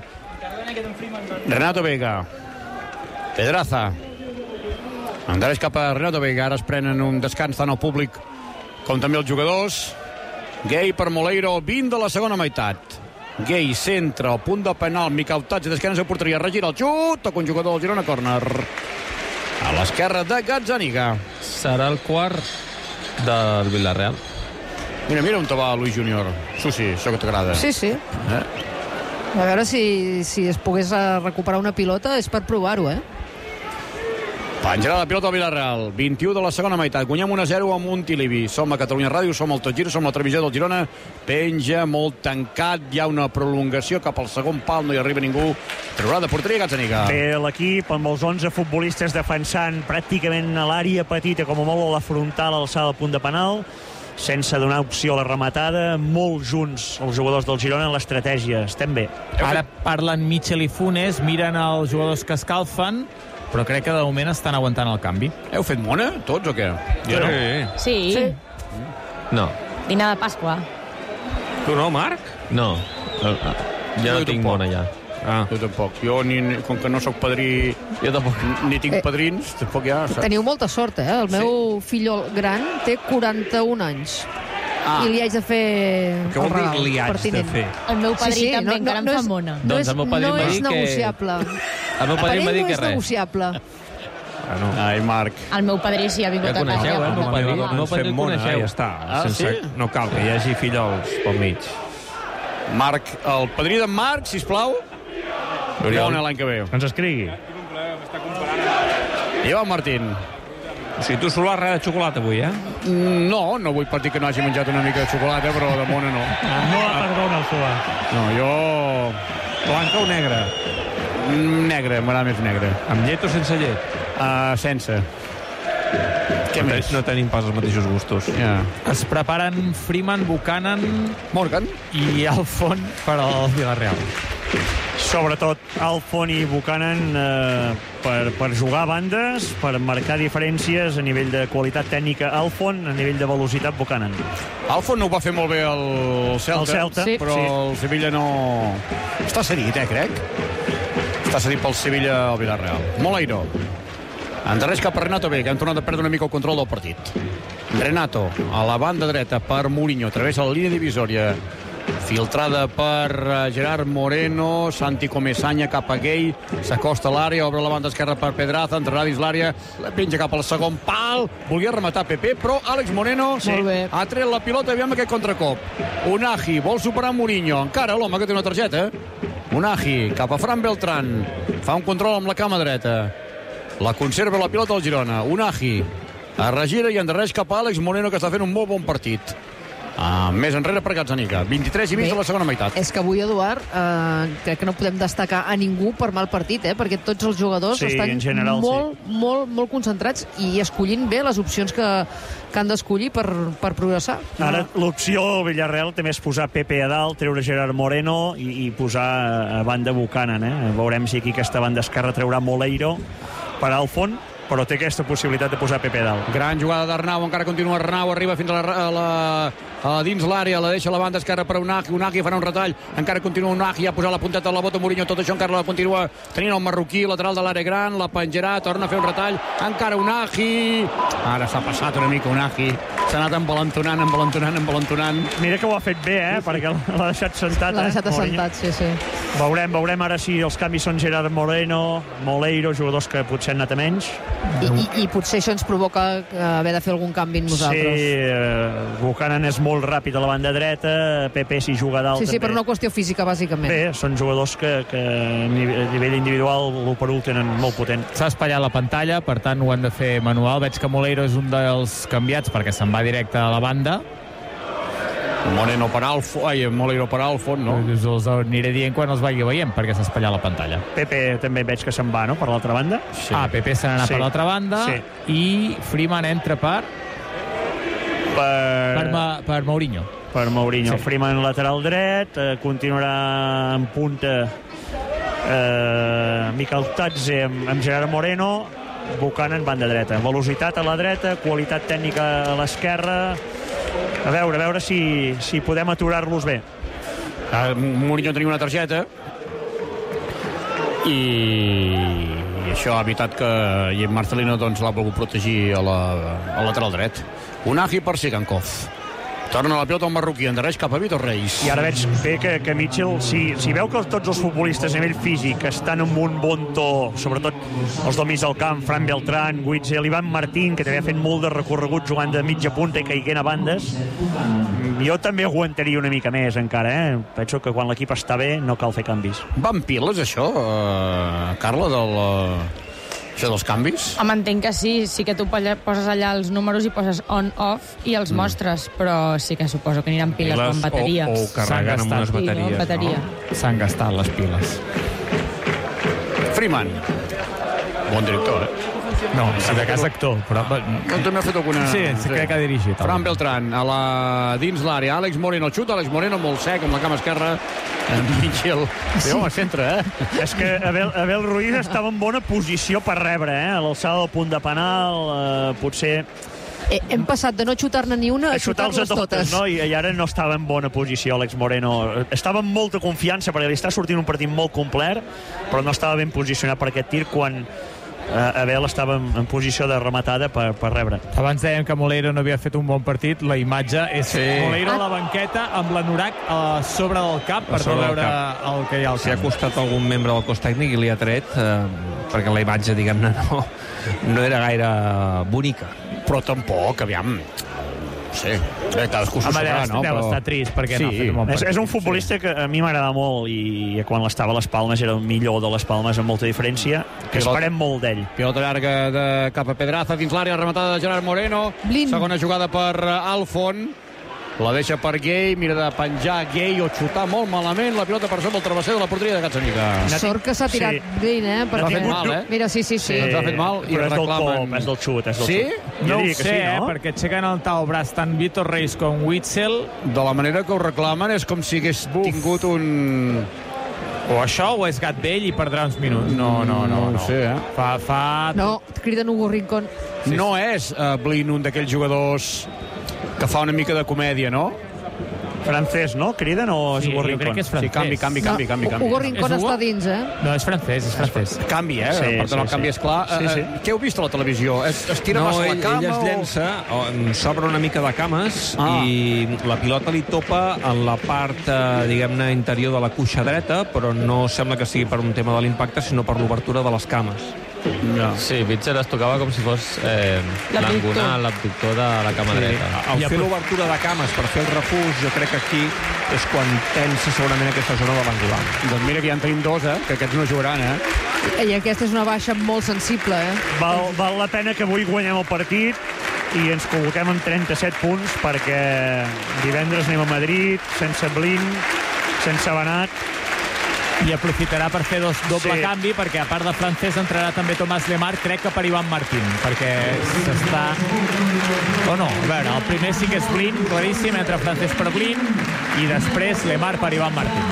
Renato Veiga. Pedraza. Endareix cap a Renato Veiga. Ara es prenen un descans tant al públic com també els jugadors. Gay per Moleiro, vint de la segona meitat. Gay centra, al punt de penal, Mikautadze d'esquena a porteria, regira el xut, toca un jugador del Girona, córner. A l'esquerra de Gazzaniga. Serà el quart del Villarreal. Mira, mira on te va Luis Junior. Susi, això que t'agrada. Sí, sí. Eh? A veure si, si es pogués recuperar una pilota, és per provar-ho, eh? Penjarà la pilota al Villarreal, vint-i-u de la segona meitat, guanyem un a zero amb Montilivi. Som a Catalunya Ràdio, som al Tot Gira, som la televisió del Girona, penja molt tancat, hi ha una prolongació cap al segon pal, no hi arriba ningú, traurà de porteria Gazzaniga. Bé, l'equip amb els onze futbolistes defensant pràcticament a l'àrea petita, com a molt a la frontal, alçada al punt de penal, sense donar opció a la rematada, molt junts els jugadors del Girona en l'estratègia, estem bé. Ara parlen Mitchell i Funes, miren els jugadors que escalfen, però crec que de moment estan aguantant el canvi. Heu fet mona, tots, o què? Jo no. Sí. sí. No. Dinar de Pasqua. Tu no, Marc? No. Jo no, no tinc mona, ja. Ah. Jo tampoc. Jo, ni, com que no sóc padrí... Jo tampoc. Ni tinc Eh. padrins, tampoc ja... Saps? Teniu molta sort, eh? El meu fill gran té quaranta-un anys. Ah. I li haig de fer Què vol el dir regal li haig de pertinent. fer? El meu padrí Sí, sí, també no- encara no em és- fa mona. No Doncs és, el meu padrí no em va és dir que- negociable. El meu Per padrí em va ell dir no que és res. negociable. Bueno, Ai, Marc. El meu padrí sí ha vingut Ja a casa. coneixeu, i ha eh, portat el meu padrí. el no regal. No ens pot fem dir mona, coneixeu. ja està. Ah, Sense, sí? No cal que hi hagi fillols pel mig. Marc, el padrí d'en Marc, sisplau. Oriol l'any que ve. Que ens escrigui. Ivan Martín. O sigui, tu solar res de xocolata avui, eh? No, no vull partir que no hagi menjat una mica de xocolata, però de mona no. No la perdona el Solà. No, jo... Blanca o negra? Mm, Negre, m'agrada més negre. Amb llet o sense llet? Uh, sense. Què no, més? no tenim pas els mateixos gustos. Ja. Es preparen Freeman, Buchanan Morgan? i Alfon per al Villarreal. Sobretot Alfon i Buchanan eh, per, per jugar a bandes, per marcar diferències a nivell de qualitat tècnica Alfon, a nivell de velocitat Buchanan. Alfon no ho va fer molt bé el Celta, El Celta, Sí. però sí. el Sevilla no... Està cedit, eh, crec. Està cedit pel Sevilla al Villarreal. Moleiro. Endarreix cap a Renato B, que han tornat a perdre una mica el control del partit. Renato, a la banda dreta per Mourinho, travessa la línia divisòria. Filtrada per uh, Gerard Moreno, Santi Comesaña cap a Gay, s'acosta a l'àrea, obre la banda esquerra per Pedraza, entrarà dins l'àrea, la penja cap al segon pal, volia rematar Pepe, però Àlex Moreno Sí. Molt bé. ha tret la pilota, aviam aquest contracop. Unagi vol superar Mourinho, encara l'home que té una targeta. Unagi cap a Fran Beltrán, fa un control amb la cama dreta, la conserva la pilota al Girona. Unagi Es regira i endarreix cap a Àlex Moreno, que està fent un molt bon partit. Uh, més enrere per Gazzaniga. vint-i-tres i mig de la segona meitat. És que avui, Eduard, eh, crec que no podem destacar a ningú per mal partit, eh? Perquè tots els jugadors sí, estan en general, molt, sí. molt, molt concentrats i escollint bé les opcions que, que han d'escollir per, per progressar. Ara l'opció Villarreal també és posar Pepe a dalt, treure Gerard Moreno i, i posar a banda Buchanan. Eh? Veurem si aquí aquesta banda esquerra treurà Moleiro per Alfon, però té aquesta possibilitat de posar Pepe a dalt. Gran jugada d'Arnau, encara continua Arnau, arriba fins a la, a la, a dins l'àrea, la deixa a la banda esquerra per Unagi, Unagi farà un retall, encara continua Unagi, ha posat la punteta a la bota Mourinho, tot això encara la continua tenint el marroquí, lateral de l'àrea gran, la penjarà, torna a fer un retall, encara Unagi, ara s'ha passat una mica Unagi, s'ha anat embalantonant, embalantonant, embalantonant. Mira que ho ha fet bé, eh? Perquè l'ha deixat sentat. L'ha deixat eh? assentat, sí, sí. Veurem, veurem ara si els canvis són Gerard Moreno, Moleiro, jugadors que potser han anat a menys. I, i, i potser això ens provoca haver de fer algun canvi en nosaltres. Sí, eh, Buchanan és molt ràpid a la banda dreta, Pepe si juga dalt Sí, sí, també. per una qüestió física, bàsicament. Bé, són jugadors que, que a nivell individual l'u per u tenen molt potent. S'ha espatllat la pantalla, per tant ho han de fer manual. Veig que Moleiro és un dels canviats perquè se'n va directe a la banda. Moreno per Alfon, ai, Moleiro per Alfon, no? Us els aniré dient quan els vagi veient, perquè s'ha espatllat la pantalla. Pepe també veig que se'n va, no?, per l'altra banda. Sí. Ah, Pepe se n'ha anat Sí. per l'altra banda, Sí. i Freeman entra per... Per, per, Ma... per Mourinho. Per Mourinho. Sí. Freeman lateral dret, eh, continuarà en punta eh, Mikel Tatze amb, amb Gerard Moreno, Buchanan banda dreta. Velocitat a la dreta, qualitat tècnica a l'esquerra. A veure, a veure si, si podem aturar-los bé. Uh, Mourinho tenia una targeta i, i això ha evitat que i Marcelino doncs, l'ha volgut protegir a la, al lateral dret. Unagi per Sigankov. Torna la pilota al marroquí, endarreix cap a Vitor Reis. I ara veig bé que, que Mitchell, si, si veu que tots els futbolistes a nivell físic estan amb un bon to, sobretot els domis del camp, Fran Beltrán, Witzel, Ivan Martín, que també ha fet molt de recorregut jugant de mitja punta i caiguent a bandes, jo també aguantaria una mica més encara, eh? Penso que quan l'equip està bé no cal fer canvis. Van piles, això, uh, Carla, del... Uh... això dels canvis? Home, entenc que sí, sí que tu poses allà els números i poses on-off i els mm. mostres, però sí que suposo que aniran piles amb bateria. O, o carregant amb unes bateries, sí, no? Bateria. no? S'han gastat les piles. Freeman. Bon director, eh? No, si de cas actor, però... On també ha fet alguna... Sí, sí, crec que ha dirigit. Fran Beltrán, a la... dins l'àrea. Àlex Moreno el xut, Àlex Moreno molt sec, amb la cama esquerra. Mitchell. Sí. Home, centre, eh? És que Abel, Abel Ruiz estava en bona posició per rebre, eh? A l'alçada del punt de penal, eh, potser... Eh, hem passat de no xutar-ne ni una a, a xutar-les xutar totes. No? I, I ara no estava en bona posició Àlex Moreno. Estava amb molta confiança perquè li està sortint un partit molt complet, però no estava ben posicionat per aquest tir quan eh, Abel estava en, en posició de rematada per, per rebre. Abans dèiem que Moleiro no havia fet un bon partit. La imatge és sí. Moleiro a la banqueta amb l'anorac a sobre del cap per no veure el que hi ha al camp. S'hi ha acostat algun membre del cos tècnic i li ha tret eh, perquè la imatge, diguem-ne, no, no era gaire bonica. Però tampoc, aviam... No sé, bé, cadascú s'ho sabrà, no? Deu estar trist perquè sí. no ha fet un bon és, partit. és un futbolista que a mi m'agrada molt i quan l'estava a les Palmes era el millor de les Palmes amb molta diferència, que Pilota. esperem molt d'ell. Pilota llarga de cap a Pedraza dins l'àrea, rematada de Gerard Moreno. Blin. Segona jugada per Alfon. La deixa per Gay, mira de penjar Gay o xutar molt malament. La pilota per sobre el travesser de la porteria de Gazzaniga. Sort que s'ha tirat Sí. Blin, eh? L'ha fet mal, eh? Mira, sí, sí, sí. Ens ha fet mal i però és del reclamen... cop, és del xut, és del Sí? xut. Jo No ho diria sé, que sí, eh? no? Perquè aixequen el tal braç tant Vitor Reis com Witzel. De la manera que ho reclamen és com si hagués Buf. tingut un... O això o és gat vell i perdrà uns minuts. No, no, no. No ho no. sé, eh? Fa, fa... No, criden Hugo Rincón. Sí, no és uh, Blin un d'aquells jugadors que fa una mica de comèdia, no? Francès, no? Criden o és Sí, Hugo jo Rincón? crec que és francès. Sí, canvi, canvi, canvi, canvi. canvi. Hugo Rincón És Hugo? està dins, eh? No, és francès, és francès. Canvi, eh? Sí, per tant, sí, el canvi sí. és clar. Sí, sí. Uh, què heu vist a la televisió? Es, es tira No, massa ell, la cama? ell es o- llença, o, s'obre una mica de cames Ah. i la pilota li topa en la part, eh, diguem-ne, interior de la cuixa dreta, però no sembla que sigui per un tema de l'impacte, sinó per l'obertura de les cames. No. Sí, Witzel es tocava com si fos eh, L'abductor. l'angonar, l'abductor de la cama dreta. Al fer l'obertura de cames per fer el refús, jo crec que aquí és quan tensa segurament aquesta zona de l'angular. Doncs mira que ja en tenim dos, eh? Que aquests no jugaran, eh? I aquesta és una baixa molt sensible, eh? Val, val la pena que avui guanyem el partit i ens col·loquem amb trenta-set punts perquè divendres anem a Madrid sense Blin, sense Benat. I aprofitarà per fer dos, doble Sí. canvi, perquè a part de Francés entrarà també Tomàs Lemar, crec que per Ivan Martín, perquè s'està... O no, a veure, el primer sí que és Blin, claríssim, entra Francés per Blin, i després Lemar per Ivan Martín.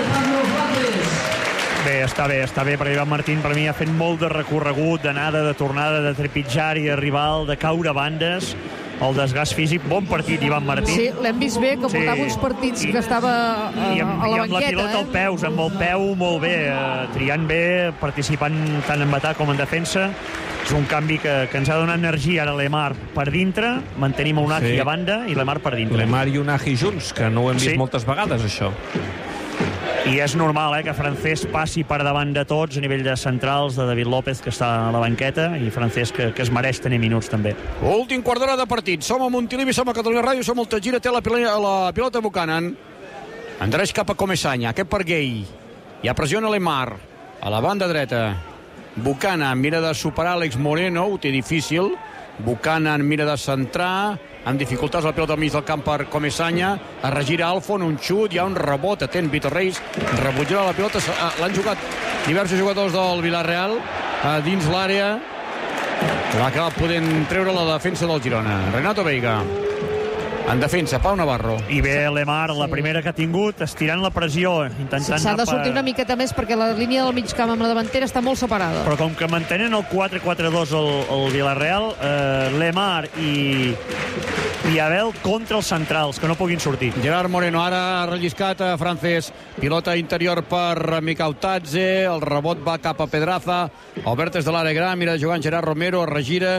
Bé, està bé, està bé, perquè Ivan Martín per mi ha fet molt de recorregut, d'anada, de tornada, de trepitjar i rival, de caure a bandes, el desgast físic, bon partit Ivan Martín. Sí, l'hem vist bé, que Sí. portava uns partits que estava a, I amb, a i la amb la banqueta. pilota al eh? peus, amb el peu molt bé, eh, triant bé, participant tant en atac com en defensa. És un canvi que, que ens ha donat energia ara Lemar per dintre, mantenim a Unagi Sí. a banda i Lemar per dintre. Lemar i Unagi junts, que no ho hem vist Sí. moltes vegades, això. I és normal eh, que Francés passi per davant de tots a nivell de centrals, de David López, que està a la banqueta, i Francés que, que es mereix tenir minuts també. Últim quart d'hora de partit. Som a Montilivi, som a Catalunya Ràdio, som al Tagira, té la, pila, la pilota Buchanan. Endreix cap a Comesaña, aquest per Gay. Hi ha pressió a Lemar, a la banda dreta. Buchanan mira de superar Àlex Moreno, ho té difícil. Buchanan mira de centrar, amb dificultats la pilota al mig del camp per Comesaña. Es regira Alfon, un xut, hi ha un rebot, atent Vitor Reis, rebutjarà la pilota. L'han jugat diversos jugadors del Villarreal a dins l'àrea. Va acabar podent treure la defensa del Girona. Renato Veiga. En defensa, Pau Navarro. I bé Lemar, la primera que ha tingut, estirant la pressió, intentant... S'ha de anar sortir per- una miqueta més perquè la línia del mig camp amb la davantera està molt separada. Però com que mantenen el quatre quatre dos al, al Villarreal, eh, Lemar i, i Abel contra els centrals, que no puguin sortir. Gerard Moreno ara ha relliscat a Francés. Pilota interior per Micautadze. El rebot va cap a Pedraza. Albert és de l'àrea gran, mira jugant Gerard Romero, es regira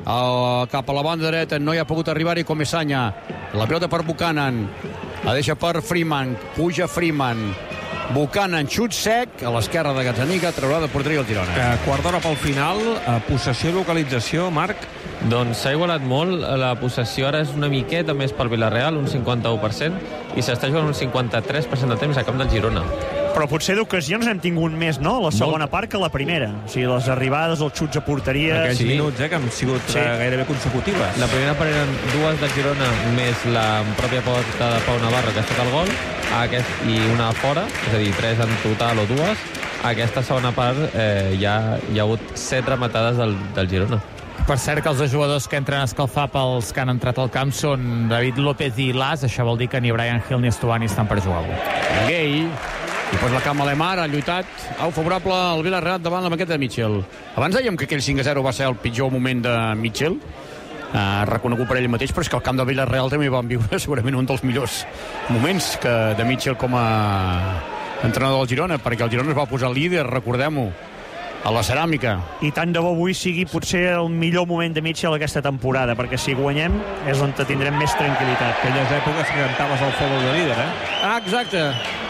el, cap a la banda dreta. No hi ha pogut arribar-hi Comesaña. La pilota per Buchanan. La deixa per Freeman. Puja Freeman. Buchanan, xut sec a l'esquerra de Gazzaniga, traurà de porteria el Girona. Eh, quart d'hora pel final, eh, possessió i localització, Marc. Doncs s'ha igualat molt, la possessió ara és una miqueta més pel Villarreal, un cinquanta-u per cent, i s'està jugant un cinquanta-tres per cent de temps a camp del Girona. Però potser d'ocasions hem tingut més, no?, la segona part que la primera. O sigui, les arribades, els xuts a porteria... Aquells sí. minuts, eh, que han sigut Sí. eh, gairebé consecutives. La primera part eren dues del Girona més la pròpia porta de Pau Navarro, que ha estat el gol, aquest, i una fora, és a dir, tres en total o dues. Aquesta segona part eh, ja hi ha hagut set rematades del, del Girona. Per cert que els dos jugadors que entren a escalfar pels que han entrat al camp són David López i Las, això vol dir que ni Brian Hill ni Estubani estan per jugar avui. Gay. I posa la cama a Lemar, ha lluitat. Au favorable al Villarreal davant la banqueta de Mitchell. Abans dèiem que aquell cinc a zero va ser el pitjor moment de Mitchell, uh, reconegut per ell mateix, però és que al camp del Villarreal també van viure segurament un dels millors moments que de Mitchell com a entrenador del Girona, perquè el Girona es va posar líder, recordem-ho, a la ceràmica. I tant de bo avui sigui potser el millor moment de Mitchell aquesta temporada, perquè si guanyem és on tindrem més tranquil·litat. Aquelles èpoques que cantaves el futbol de líder, eh? Ah, exacte.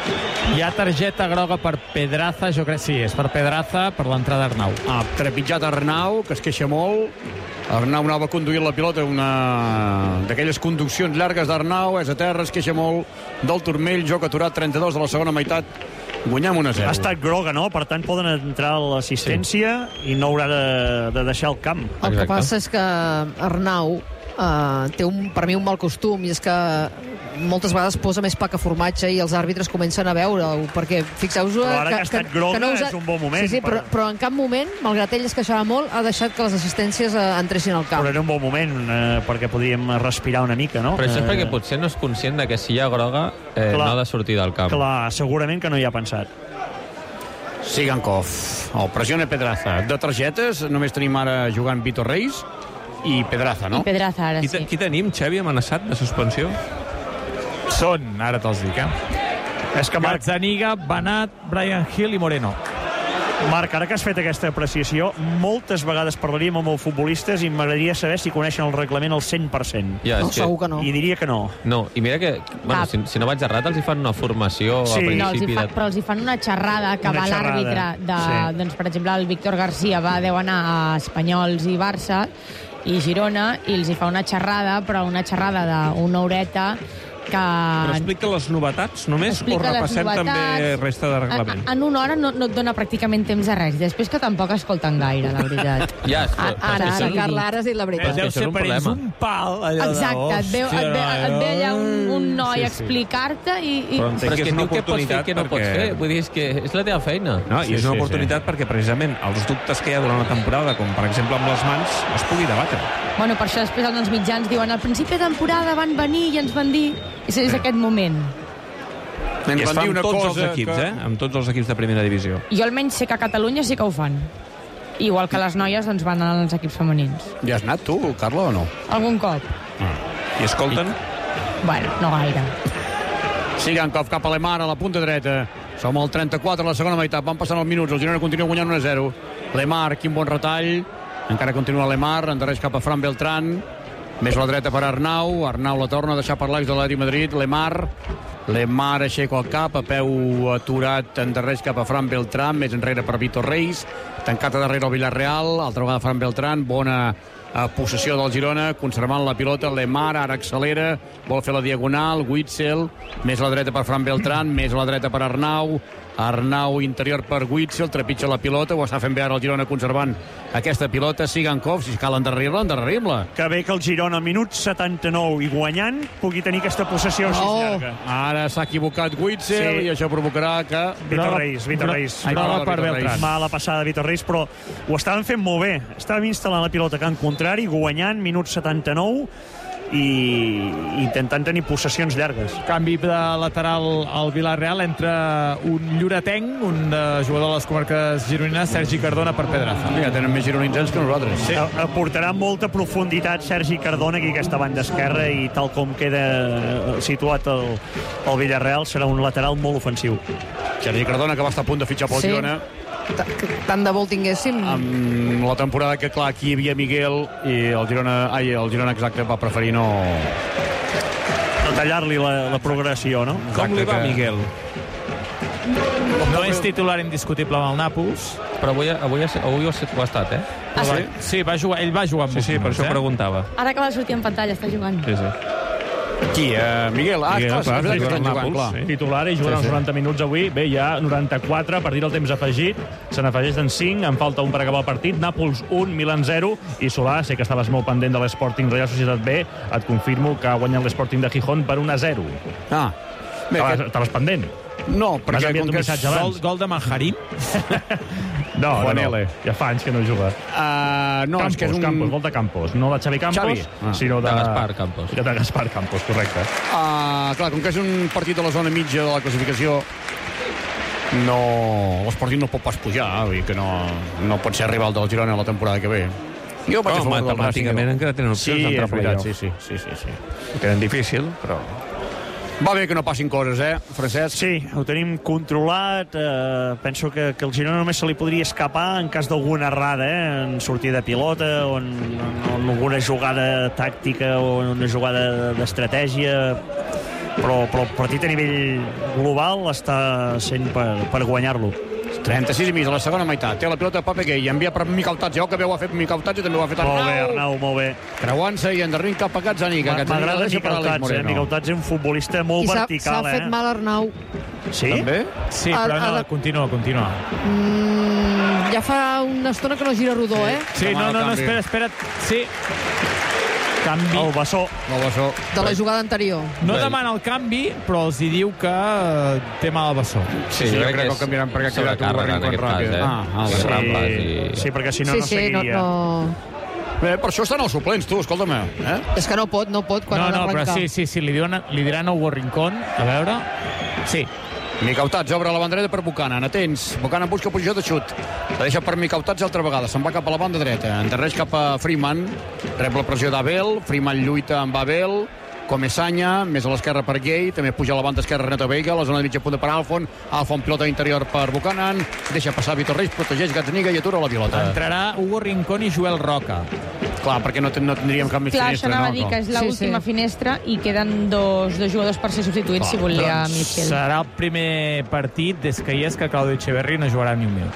Hi ha targeta groga per Pedraza, jo crec, sí, és per Pedraza, per l'entrada d'Arnau. Ha trepitjat Arnau, que es queixa molt. Arnau anava conduint la pilota, una d'aquelles conduccions llargues d'Arnau, és a terra, es queixa molt del turmell, joc aturat, trenta-dos de la segona meitat. Guanyem un a zero. Ha estat groga, no? Per tant, poden entrar a l'assistència sí. i no haurà de, de deixar el camp. El Exacte. que passa és que Arnau uh, té un, per mi un mal costum, i és que moltes vegades posa més pa que formatge i els àrbitres comencen a veure-ho, perquè fixeu-vos... Però ara que, que ha estat groga no us ha... és un bon moment. Sí, sí, però, però en cap moment, malgrat ell es queixava molt, ha deixat que les assistències uh, entressin al camp. Però era un bon moment, eh, perquè podríem respirar una mica, no? Però això és eh... perquè potser no és conscient de que si hi ha groga eh, clar, no ha de sortir del camp. Clar, segurament que no hi ha pensat. Sigankov. El pressiona Pedraza. De targetes només tenim ara jugant Vitor Reis i Pedraza, no? I Pedraza, ara Qui, sí. qui tenim, Xavi, amenaçat de suspensió? Són, ara te'ls dic, eh? És que Marc... Gazzaniga, Benat, Brian Hill i Moreno. Marc, ara que has fet aquesta apreciació, moltes vegades parlaríem amb els futbolistes i m'agradaria saber si coneixen el reglament al cent per cent. Ja, No, és que... segur que no. I diria que no. No, i mira que, bueno, si, si no vaig errat, els hi fan una formació Sí. a principi No, els hi fa, de... però els hi fan una xerrada que Una va xerrada, l'àrbitre de, sí. doncs, per exemple, el Víctor García va deu anar a Espanyols i Barça i Girona, i els hi fa una xerrada, però una xerrada d'una horeta, que... Però explica les novetats només Explica o repassem les novetats. també resta de reglament? En una hora no, no et dona pràcticament temps a res. Després que tampoc escolten gaire, la veritat. Ja, A, ara, ara, Carla, ara has dit la Però veritat. deu això ser és un per ells problema. un pal. Allò Exacte, de, et ve, et ve, et ve allà un, un noi Sí, a sí. explicar-te i... i... Però entenc Però és que que és una diu que pots fer i oportunitat que no pots perquè... fer. Vull dir, és que és la teva feina. No, i Sí, és una sí, oportunitat perquè precisament els dubtes que hi ha durant la temporada, com per exemple amb les mans, es pugui debatre. Bueno, per això després els mitjans diuen al principi de temporada van venir i ens van dir... És, és aquest moment. I Ens es van fa dir amb una tots cosa els equips, que... eh? Amb tots els equips de primera divisió. Jo almenys sé que a Catalunya sí que ho fan. Igual que les noies doncs, van als equips femenins. Ja has anat tu, Carla, o no? Algun cop? I escolten? Bueno, no gaire. Sigankov cap a Lemar a la punta dreta. Som al trenta-quatre a la segona meitat. Van passant els minuts. El Girona continua guanyant un a zero. Lemar, quin bon retall. Encara continua Lemar. Endarreix cap a Fran Beltrán. Més a la dreta per Arnau. Arnau la torna a deixar per l'Aix de l'Atlètic Madrid. Lemar. Lemar aixeca el cap. A peu aturat. Endarreix cap a Fran Beltrán. Més enrere per Vitor Reis. Tancat a darrere el Villarreal. Altra vegada Fran Beltrán. Bona a possessió del Girona, conservant la pilota. Lemar ara accelera, vol fer la diagonal. Witzel, més a la dreta per Fran Beltrán, més a la dreta per Arnau. Arnau interior per Witzel, trepitja la pilota, ho està fent bé ara el Girona conservant aquesta pilota. Sigankov, si cal endarrerir-la, endarrerir-la. Que bé que el Girona, al minut setanta-nou i guanyant, pugui tenir aquesta possessió així Oh. llarga. Ara s'ha equivocat Witzel Sí. i això provocarà que... Vitor Reis, Vitor Reis. Ai, Mala, per Beltrán. mala passada de Vitor Reis, però ho estaven fent molt bé. Estàvem instal·lant la pilota camp contrari, guanyant, minut setanta-nou, i intentant tenir possessions llargues. Canvi de lateral al Villarreal entre un lloretenc, un eh, jugador de les comarques gironines, Sergi Cardona, per Pedraza. Ja tenen més gironins que nosaltres. Sí. Aportarà molta profunditat Sergi Cardona aquí aquesta banda esquerra, i tal com queda situat el, el Villarreal serà un lateral molt ofensiu. Sergi Cardona, que va estar a punt de fitxar pel Sí. Girona. Tant de bo el tinguéssim. Amb la temporada que, clar, aquí hi havia Miguel i el Girona, ai, el Girona exacte va preferir no... No tallar-li la, la progressió, no? Com li va, que- Miguel? No és titular indiscutible amb el Nàpols. Però avui, avui, ha- avui ho ha estat, eh? Ah, sí? Sí, va jugar, ell va jugar amb Sí, sí, per això eh? preguntava. Ara acaba de sortir en pantalla, està jugant. Sí, sí. Qui? Uh, Miguel? Ah, Miguel, clar, clar, és veritat sí, que estan el jugant, Nàpols, clar. sí. Titular i jugant Sí, els sí. noranta minuts avui. Bé, hi ha noranta-quatre per dir el temps afegit. Se n'afegeixen cinc, en falta un per acabar el partit. Nàpols un, Milan zero. I Solà, sé que estaves molt pendent de l'Sporting Real Societat B, et confirmo que ha guanyat l'Sporting de Gijón per un a zero. Ah, bé, Estaves, que... estaves pendent? No, M'has perquè enviat com un que... missatge Gol, abans. gol de Manjarín. No, no, Juan no. L. Ja fa anys que no juga. Uh, no, Campos, és que és un... Campos, gol de Campos. No de Xavi Campos, Xavi? Ah. sinó de... De Gaspar Campos. De Gaspar Campos, correcte. Uh, clar, com que és un partit de la zona mitja de la classificació, no... l'Sporting no pot pas pujar, vull dir que no, no pot ser rival del Girona la temporada que ve. Jo vaig a Oh, favor del matemàticament Racing. encara tenen opcions Sí, d'entrar és veritat, playoff. sí, sí, sí, sí, sí. Que eren difícil, però... Va bé que no passin coses, eh, Francesc? Sí, ho tenim controlat. Eh, penso que, que el Girona només se li podria escapar en cas d'alguna errada, eh, en sortida de pilota, o en, en alguna jugada tàctica, o en una jugada d'estratègia. Però, però el partit a nivell global està sent per, per guanyar-lo. trenta-sis i mig de la segona meitat. Té la pilota Pape Gay. Envia per Miquel Tatge. Oh, que bé ho ha fet Miquel Tatge, també ho ha fet Arnau. Molt bé, Arnau, molt bé. Creuant-se i endarrerint cap a Gazzaniga. M'agrada Miquel Tatge, eh? Miquel Tatge és un futbolista molt I s'ha vertical, s'ha eh? fet mal Arnau. Sí? També? Sí, Ha- però ha no, de- continua, continua. Mm, ja fa una estona que no gira rodó, eh? Sí, no, no, no, espera, espera. Sí. Canvi. El Bassó. El Bassó. De la jugada anterior. No demana el canvi, però els hi diu que eh, té mal al Bassó. Sí, jo crec que el canviaran perquè ha quedat un sobrecàrrega en rincón aquest cas, ràpid. eh? Ah, ah, Sí, sí. rampes i... Sí, perquè si no, sí, no sí, no, seguiria. no... Bé, per això estan els suplents, tu, escolta'm. Eh? És que no pot, no pot quan No, ha no, però d'arrencar. sí, sí, sí, li diran, li diran a Hugo Rincón. A veure... Sí. Micautats obre la bandreta per Buchanan. Atents. Buchanan busca posició de xut. La deixa per Micautats altra vegada. Se'n va cap a la banda dreta. Endarreix cap a Freeman. Rep la pressió d'Abel. Freeman lluita amb Abel. Comesanya, més a l'esquerra per Gay, també puja a la banda esquerra Renato Veiga, la zona de mitja punta per Alfon, Alfon pilota interior per Buchanan, deixa passar Vitor Reis, protegeix Gazzaniga i atura la pilota. Entrarà Hugo Rincón i Joel Roca. Clar, perquè no, no tindríem cap més Clar, això finestra, anava no? a dir que és Sí, l'última sí. finestra i queden dos, dos jugadors per ser substituïts si volia Doncs Michel. serà el primer partit des que hi és que Claudio Echeverri no jugarà ni un minut.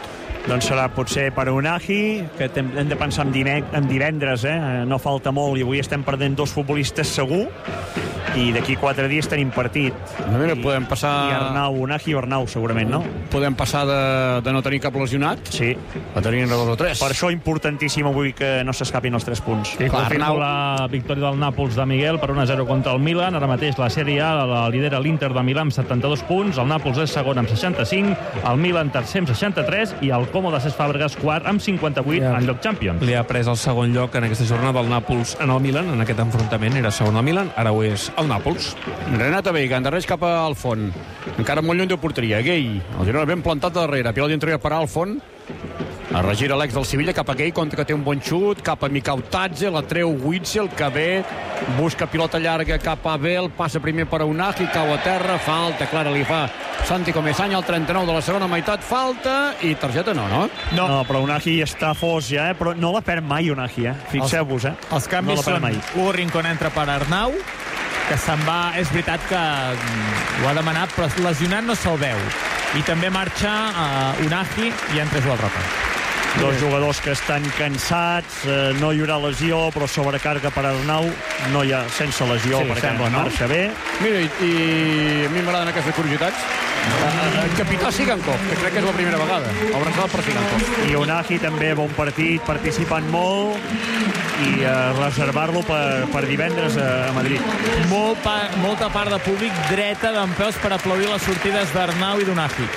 Doncs serà potser per Unagi, que hem de pensar en, dime, en divendres, eh? No falta molt, i avui estem perdent dos futbolistes segur, i d'aquí quatre dies tenim partit. A veure, podem passar... I Arnau, Unagi o Arnau, segurament, no? Podem passar de, de no tenir cap lesionat sí. a tenir dos o tres. Per això importantíssim avui que no s'escapin els tres punts. I confirmo la victòria del Nàpols de Miguel per un a zero contra el Milan. Ara mateix la Sèrie A la lidera l'Inter de Milà amb setanta-dos punts, el Nàpols és segon amb seixanta-cinc, el Milan tercer amb seixanta-tres i el Como de Cesc Fàbregas quart amb cinquanta-vuit ja. en lloc Champions. Li ha pres el segon lloc en aquesta jornada el Nàpols en el Milan, en aquest enfrontament era segon al Milan, ara ho és el Nàpols. Renata Veiga, endarreix cap al fons. Encara molt lluny de porteria. Gay, el Girona ben plantat de darrere. Pilota d'interior per al fons. Es regira l'ex del Sevilla cap a Gay, contra que té un bon xut, cap a Mikau Tadze, la treu Witzel, que ve, busca pilota llarga cap a Abel, passa primer per a Unagi, cau a terra, falta, clara li fa Santi Comesaña, al trenta-nou de la segona meitat, falta, i targeta no, no? No, no però Unagi està fos ja, eh? Però no la perd mai Unagi, eh? Fixeu-vos, eh? Els canvis no són Hugo Rincón entra per Arnau, que se'n va, és veritat que ho ha demanat, però lesionat no se'l veu. I també marxa uh, Unagi i entra Joel Roca. Dos jugadors que estan cansats, eh, no hi haurà lesió, però sobrecarga per Arnau, no hi ha sense lesió, sí, perquè sembla, no? marxa bé. Mira, i, i a mi m'agraden aquestes curiositats. El capità Sigankov, que crec que és la primera vegada, abraçat per Sigankov. I Unagi també bon partit, participant molt, i eh, reservar-lo per, per divendres a, a Madrid. Molt pa, molta part de públic dreta d'empeus per aplaudir les sortides d'Arnau i d'Unagi.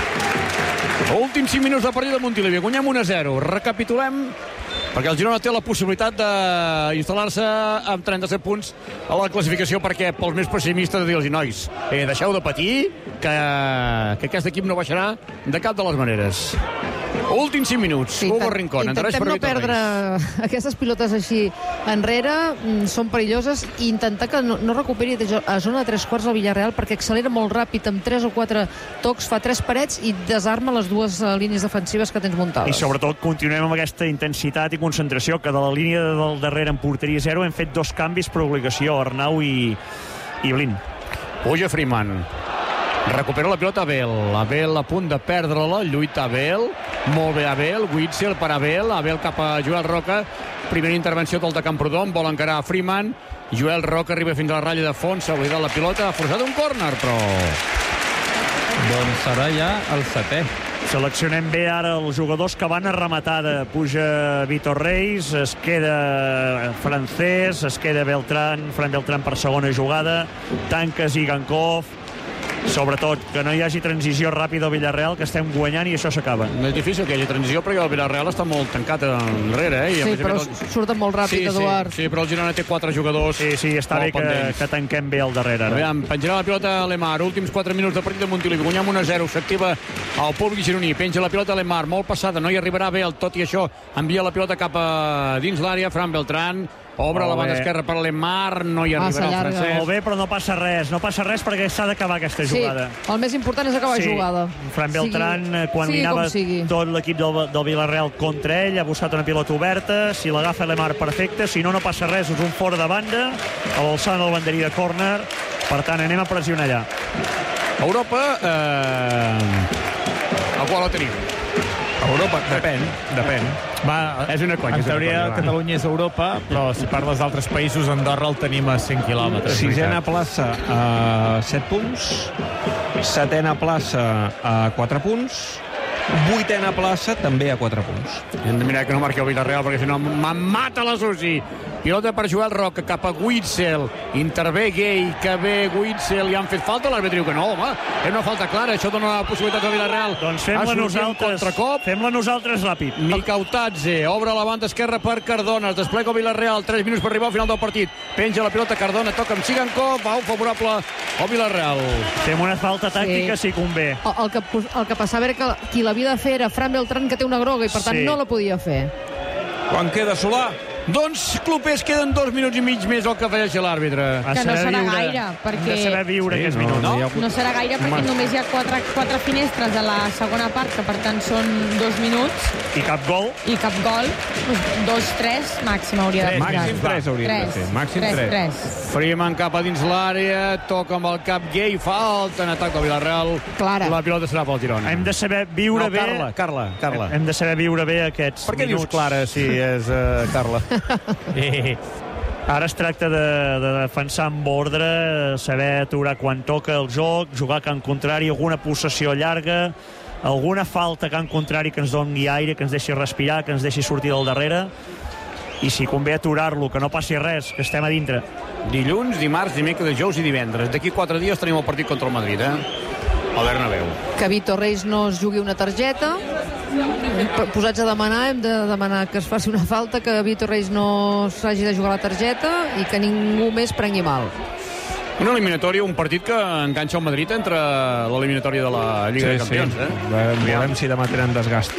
Últims cinc minuts de partit de Montilivi. Guanyem un a zero. Recapitulem, perquè el Girona té la possibilitat d'instal·lar-se amb trenta-set punts a la classificació, perquè pels més pessimistes de dir-los, nois, eh, deixeu de patir, que, que aquest equip no baixarà de cap de les maneres. Últims cinc minuts. Sí, Hugo Rincón. Intentem no perdre aquestes pilotes així enrere, són perilloses, i intentar que no, no recuperi a zona de tres quarts al Villarreal, perquè accelera molt ràpid, amb tres o quatre tocs, fa tres parets i desarma les dues línies defensives que tens muntades. I sobretot continuem amb aquesta intensitat i concentració, que de la línia del darrere en porteria zero hem fet dos canvis per obligació, Arnau i, i Blin. Puja Freeman. Recupera la pilota Abel. Abel a punt de perdre-la. Lluita Abel. Molt bé Abel. Witzel per Abel. Abel cap a Joel Roca. Primera intervenció del de Camprodon. Vol encarar a Freeman. Joel Roca arriba fins a la ratlla de fons. S'ha oblidat la pilota. Ha forçat un córner, però... Doncs serà ja el setè. Seleccionem bé ara els jugadors que van a rematada. Puja Vitor Reis, es queda Francés, es queda Beltrán, Fran Beltrán per segona jugada, tanca Zigankov. Sobretot que no hi hagi transició ràpida al Villarreal, que estem guanyant i això s'acaba. No és difícil que hi hagi transició, perquè el Villarreal està molt tancat enrere, eh? I sí, però el... surten molt ràpid, sí, Eduard. Sí, sí, però el Girona té quatre jugadors. Sí, sí, està bé que, que tanquem bé al darrere. Ara. Aviam, penjarà la pilota a Lemar, últims quatre minuts de partit de Montilivi, guanyem un a zero, s'activa el públic gironí, penja la pilota a Lemar, molt passada, no hi arribarà bé, tot i això envia la pilota cap a dins l'àrea, Fran Beltrán, obre la banda esquerra per Lemar, no hi arribarà el francès. Molt bé, però no passa res, no passa res perquè s'ha d'acabar aquesta jugada. Sí, el més important és acabar sí. jugada. Fran Beltrán, sigui, quan sigui li anava tot l'equip del, del Villarreal contra ell, ha buscat una pilota oberta, si l'agafa Lemar, perfecte, si no, no passa res, és un fora de banda, a l'alçada del banderí de córner, per tant, anem a pressionar allà. Europa, eh... a qual la tenim? Europa, depèn, depèn. Va, és una conya. En teoria, Catalunya és Europa, però si parles d'altres països, Andorra el tenim a cent quilòmetres. Sisena plaça a set punts, setena plaça a quatre punts, vuitena plaça també a quatre punts. Hem de mirar que no marqui el Villarreal, perquè si no me'n mata la Susi. Pilota per Joel Roca, cap a Witzel. Intervé Gay, que ve Witzel. Li han fet falta, l'àrbitre diu que no, home. És una falta clara, això dona la possibilitat al Villarreal. Doncs fem-la nosaltres. Fem-la nosaltres ràpid. Mikau Tadze, obre la banda esquerra per Cardona. Es desplega el Villarreal, tres minuts per arribar al final del partit. Penja la pilota Cardona, toca amb Sigankov, va favorable al Villarreal. Fem una falta tàctica sí. si convé. El, el, que, el que passava era que qui l'havia de fer era Fran Beltrán, que té una groga, i per tant sí. no la podia fer. Quan queda Solà? Doncs, clubers, queden dos minuts i mig més el que afegeixi l'àrbitre. Que no serà gaire, perquè... De saber viure Sí, aquests no, minuts. no hi ha- No serà gaire perquè Home. només hi ha quatre, quatre finestres a la segona part, que per tant són dos minuts, I cap gol. i cap gol. Dos, tres, màxim hauria de Tres, posar. màxim tres haurien de Tres, fer. Màxim tres, tres. tres. Freeman cap a dins l'àrea, toca amb el cap Gay, falta en atac del Villarreal. Clara. La pilota serà pel Girona. Hem de saber viure no, bé... Carla, Carla, Carla. Hem de saber viure bé aquests Per què minuts. dius Clara si és uh, Carla? Eh, Ara es tracta de, de defensar amb ordre, saber aturar quan toca el joc, jugar a camp contrari, alguna possessió llarga, alguna falta a camp contrari que ens doni aire, que ens deixi respirar, que ens deixi sortir del darrere, i si convé aturar-lo, que no passi res, que estem a dintre. Dilluns, dimarts, dimecres, dijous i divendres. D'aquí quatre dies tenim el partit contra el Madrid, eh? Al Bernabéu. Que Vitor Reis no es jugui una targeta. P- Posats a demanar, hem de demanar que es faci una falta, que Vitor Reis no s'hagi de jugar la targeta i que ningú més prengui mal. Una eliminatòria, un partit que enganxa el Madrid entre l'eliminatòria de la Lliga de Campions, eh? Veurem, veurem si demà tenen desgast.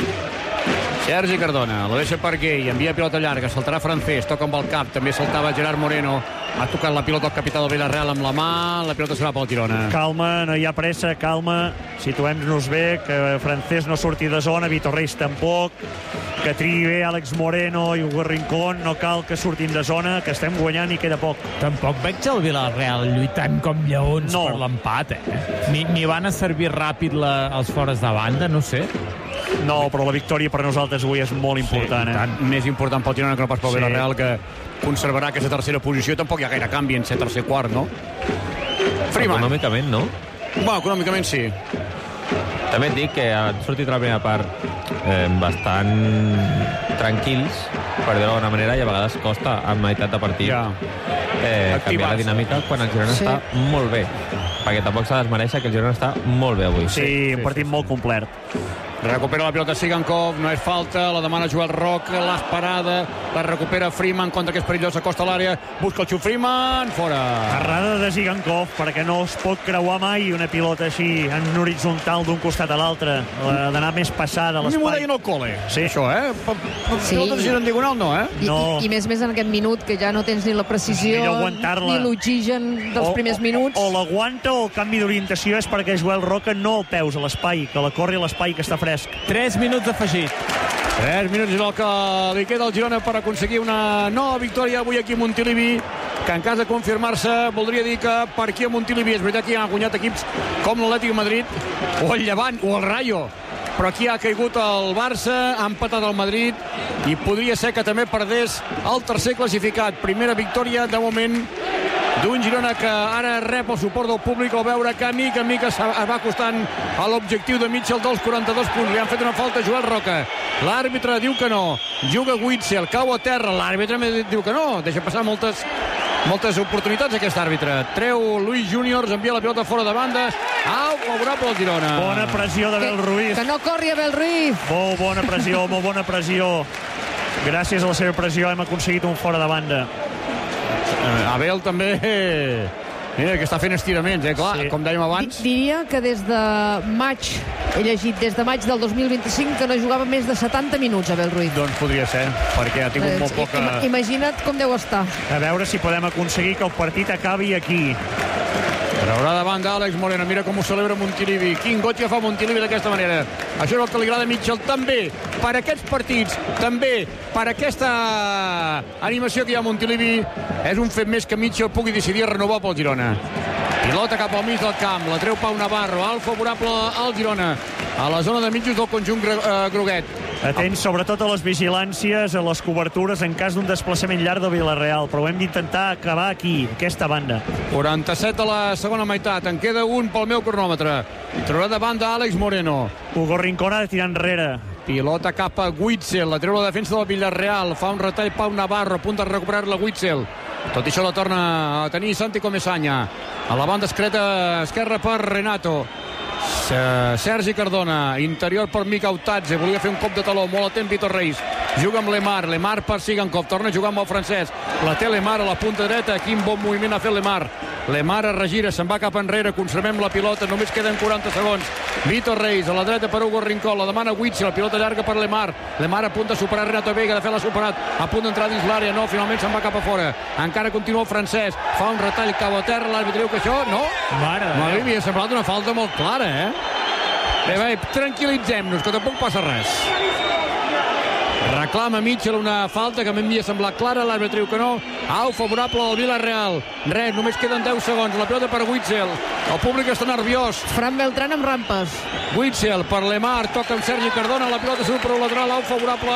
Sergi Cardona, la deixa per Gay, envia pilota llarga, saltarà Francés, toca amb el cap, també saltava Gerard Moreno, ha tocat la pilota al capità del Villarreal amb la mà, la pilota serà pel Girona. Calma, no hi ha pressa, calma, situem-nos bé, que Francés no surti de zona, Vitor Reis tampoc, que triï bé Àlex Moreno i Hugo Rincón, no cal que surtin de zona, que estem guanyant i queda poc. Tampoc veig el Villarreal lluitant com lleons No. per l'empat, eh? Ni, ni van a servir ràpid la, els fores de banda, no sé. No, però la victòria per nosaltres avui és molt important, Sí, eh? tant, més important pel Girona que no pas pel Sí. Villarreal, que conservarà aquesta tercera posició. Tampoc hi ha gaire canvi en ser tercer quart, no? Freeman. Econòmicament, no? Bueno, econòmicament sí. També et dic que han sortit a la primera part eh, bastant tranquils, per dir-ho d'alguna manera, i a vegades costa a meitat de partit Ja. eh, Activar-se. canviar la dinàmica quan el Girona Sí. està molt bé. Perquè tampoc s'ha de desmereixer que el Girona està molt bé avui. Sí, un partit molt complet. Recupera la pilota Sigankov, no és falta, la demana Joel Roca, l'esperada, la recupera Freeman contra que és perillós, acosta a l'àrea, busca el xut Freeman, fora. Errada de Zigankov, perquè no es pot creuar mai una pilota així, en horitzontal d'un costat a l'altre, l'ha d'anar més passada a A mi m'ho l'espai. deien al col·le, Sí. això, eh? P- p- Sí. Pilotes així en diagonal, no, eh? I, No. i, I més més en aquest minut, que ja no tens ni la precisió, Millor aguantar-la. ni l'oxigen dels primers minuts. O, o l'aguanta o el canvi d'orientació és perquè Joel Roca no el peus a l'espai, que la corri a l'espai, que està fresc. Tres minuts afegit. tres minuts és el que li queda al Girona per aconseguir una nova victòria avui aquí a Montilivi, que en cas de confirmar-se voldria dir que per aquí a Montilivi és veritat que hi han guanyat equips com l'Atlètic de Madrid o el Llevant o el Rayo, però aquí ha caigut el Barça, ha empatat el Madrid i podria ser que també perdés el tercer classificat. Primera victòria de moment d'un Girona que ara rep el suport del públic al veure que a mica a mica es va acostant a l'objectiu de Mitchell dels quaranta-dos punts. Li han fet una falta a Joel Roca. L'àrbitre diu que no. Juga Witzel, cau a terra. L'àrbitre diu que no. Deixa passar moltes moltes oportunitats aquest àrbitre. Treu Luis Júnior, envia la pilota fora de banda. Au, favorable al Girona. Bona pressió d'Abel Ruiz. Que no corri Abel Ruiz. Molt bona pressió, molt bona pressió. Gràcies a la seva pressió hem aconseguit un fora de banda. Abel també... Mira, que està fent estiraments, eh? Clar, Sí. com dèiem abans. Di- Diria que des de maig, he llegit des de maig del dos mil vint-i-cinc, que no jugava més de setanta minuts Abel Ruiz. Doncs podria ser, perquè ha tingut Eh, molt poca... ima- Imagina't com deu estar. A veure si podem aconseguir que el partit acabi aquí. Traurà davant d'Àlex Moreno, mira com ho celebra Montilivi. Quin goig que fa Montilivi d'aquesta manera. Això és el que li agrada a Mitchell, també per aquests partits, també per aquesta animació que hi ha a Montilivi. És un fet més que Mitchell pugui decidir renovar pel Girona. Pilota cap al mig del camp, la treu Pau Navarro, alt favorable al Girona, a la zona de mitjos del conjunt gr- eh, groguet. Atents sobretot a les vigilàncies, a les cobertures en cas d'un desplaçament llarg del Villarreal, però ho hem d'intentar acabar aquí, aquesta banda. quaranta-set a la segona meitat, en queda un pel meu cronòmetre. Traurà davant d'Àlex Moreno. Hugo Rincón ha de tirar enrere. Pilota cap a Witzel, la treu la defensa del Villarreal, fa un retall Pau Navarro, a punt de recuperar-la Witzel. Tot i això la torna a tenir Santi Comesaña. A la banda esquerra, esquerra per Renato. Sergi Cardona, interior per Mica Utadze, volia fer un cop de taló, molt atent Vitor Reis, juga amb Lemar, Lemar per Sigankov, torna a jugar amb el francès, la té Lemar a la punta dreta, quin bon moviment ha fet Lemar, Lemar es regira, se'n va cap enrere, conservem la pilota, només queden quaranta segons. Víctor Reis, a la dreta per Hugo Rincón, la demana Witzel, la pilota llarga per Lemar. Lemar a punt de superar Renato Vega, de fet l'ha superat, a punt d'entrar dins l'àrea, no, finalment se'n va cap a fora. Encara continua el francès, fa un retall cau a terra, l'àrbitre diu que això, no? Mare de Déu. M'havia semblat una falta molt clara, eh? Bé, bé, tranquil·litzem-nos, que tampoc passa res. Reclama Mitchell una falta que a mi m'havia semblat clara, l'àrbitre diu que no. Au, favorable al Villarreal. Res, només queden deu segons, la pilota per Witzel. El públic està nerviós. Fran Beltrán amb rampes. Witzel per Lemar, toca amb Sergi Cardona, la pilota surt per un lateral, au, favorable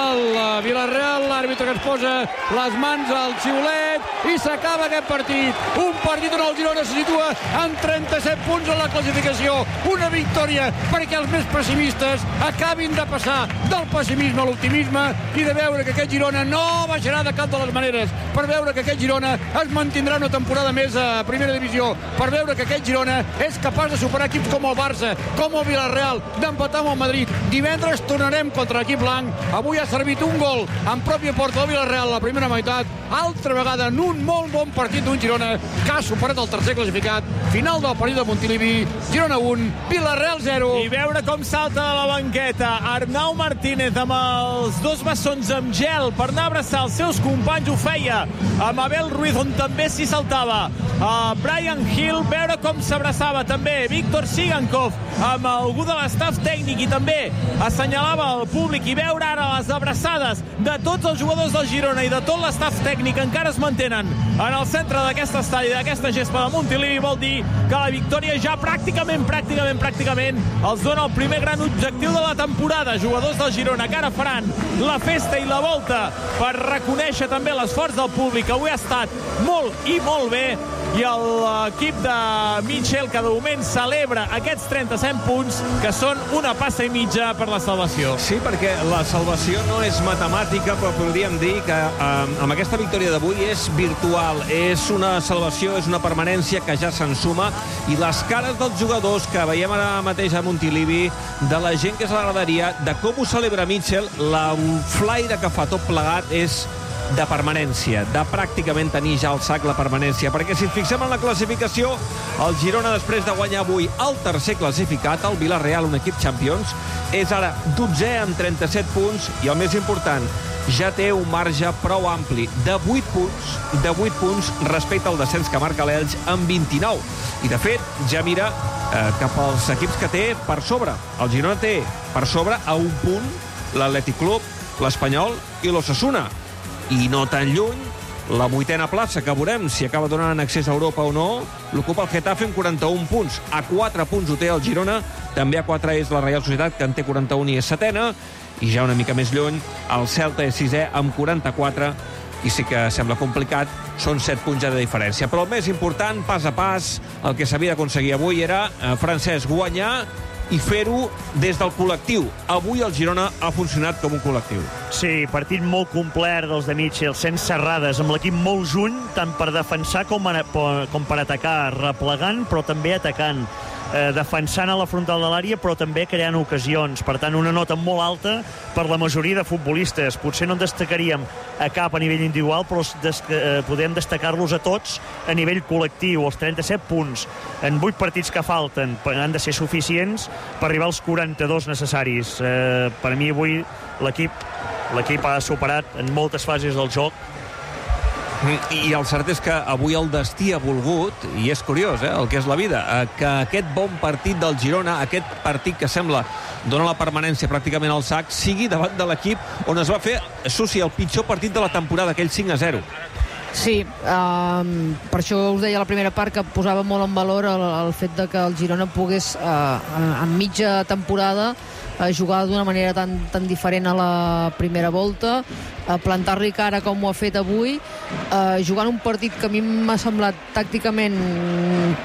al Villarreal. L'àrbitre que es posa les mans al xiulet i s'acaba aquest partit. Un partit on el Girona se situa amb trenta-set punts en la classificació. Una victòria perquè els més pessimistes acabin de passar del pessimisme a l'optimisme i de veure que aquest Girona no baixarà de cap de les maneres, per veure que aquest Girona es mantindrà una temporada més a primera divisió, per veure que aquest Girona és capaç de superar equips com el Barça, com el Villarreal, d'empatar amb el Madrid. Divendres tornarem contra l'equip blanc. Avui ha servit un gol en pròpia porta del Villarreal a la primera meitat, altra vegada en un molt bon partit d'un Girona que ha superat el tercer classificat. Final del partit de Montilivi, Girona un, Villarreal zero. I veure com salta de la banqueta Arnau Martínez amb els dos bessons amb gel per anar a abraçar els seus companys. Ho feia amb Abel Ruiz, on també s'hi saltava. Uh, Brian Hill, veure com s'abraçava també Víctor Sigankov amb algú de l'estaf tècnic i també assenyalava el públic, i veure ara les abraçades de tots els jugadors del Girona i de tot l'estaf tècnic encara es mantenen en el centre d'aquest estadi, d'aquesta gespa de Montilivi. Vol dir que la victòria ja pràcticament, pràcticament, pràcticament els dona el primer gran objectiu de la temporada. Jugadors del Girona que ara faran la festa i la volta per reconèixer també l'esforç del públic, que avui ha estat molt i molt bé, i l'equip de Mitchell, que de moment celebra aquests trenta-set punts, que són una passa i mitja per la salvació. Sí, perquè la salvació no és matemàtica, però podríem dir que eh, amb aquesta victòria d'avui és virtual, és una salvació, és una permanència que ja se'n suma, i les cares dels jugadors que veiem ara mateix a Montilivi, de la gent que és a la graderia, de com ho celebra Mitchell, la flaire que fa tot plegat és de permanència, de pràcticament tenir ja al sac la permanència, perquè si ens fixem en la classificació, el Girona, després de guanyar avui el tercer classificat, el Villarreal, un equip Champions, és ara dotzè amb trenta-set punts, i el més important, ja té un marge prou ampli de vuit punts, de vuit punts respecte al descens que marca l'Elx amb vint-i-nou. I de fet, ja mira eh, cap als equips que té per sobre. El Girona té per sobre a un punt l'Atlètic Club, l'Espanyol i l'Osasuna. I no tan lluny, la vuitena plaça, que veurem si acaba donant accés a Europa o no, l'ocupa el Getafe amb quaranta-un punts. A quatre punts ho té el Girona, també a quatre és la Reial Societat, que en té quaranta-un i és setena, i ja una mica més lluny, el Celta és sisè amb quaranta-quatre, i sí que sembla complicat, són set punts ja de diferència. Però el més important, pas a pas, el que s'havia d'aconseguir avui era, eh, Francesc, guanyar i fer-ho des del col·lectiu. Avui el Girona ha funcionat com un col·lectiu. Sí, partit molt complet dels de Mitchell, sense errades, amb l'equip molt junt, tant per defensar com, a, com per atacar, replegant, però també atacant. Eh, defensant a la frontal de l'àrea, però també creant ocasions. Per tant, una nota molt alta per la majoria de futbolistes. Potser no en destacaríem a cap a nivell individual, però des eh, podem destacar-los a tots a nivell col·lectiu. Els trenta-set punts en vuit partits que falten han de ser suficients per arribar als quaranta-dos necessaris. Eh, per a mi avui l'equip l'equip ha superat en moltes fases del joc. I el cert és que avui el destí ha volgut, i és curiós, eh, el que és la vida, que aquest bon partit del Girona, aquest partit que sembla dona la permanència pràcticament al sac, sigui davant de l'equip on es va fer, Susi, el pitjor partit de la temporada, aquell cinc a zero. Sí, um, per això us deia a la primera part que posava molt en valor el, el fet de que el Girona pogués, uh, en mitja temporada, uh, jugar d'una manera tan, tan diferent a la primera volta, uh, plantar-li cara com ho ha fet avui, uh, jugant un partit que a mi m'ha semblat tàcticament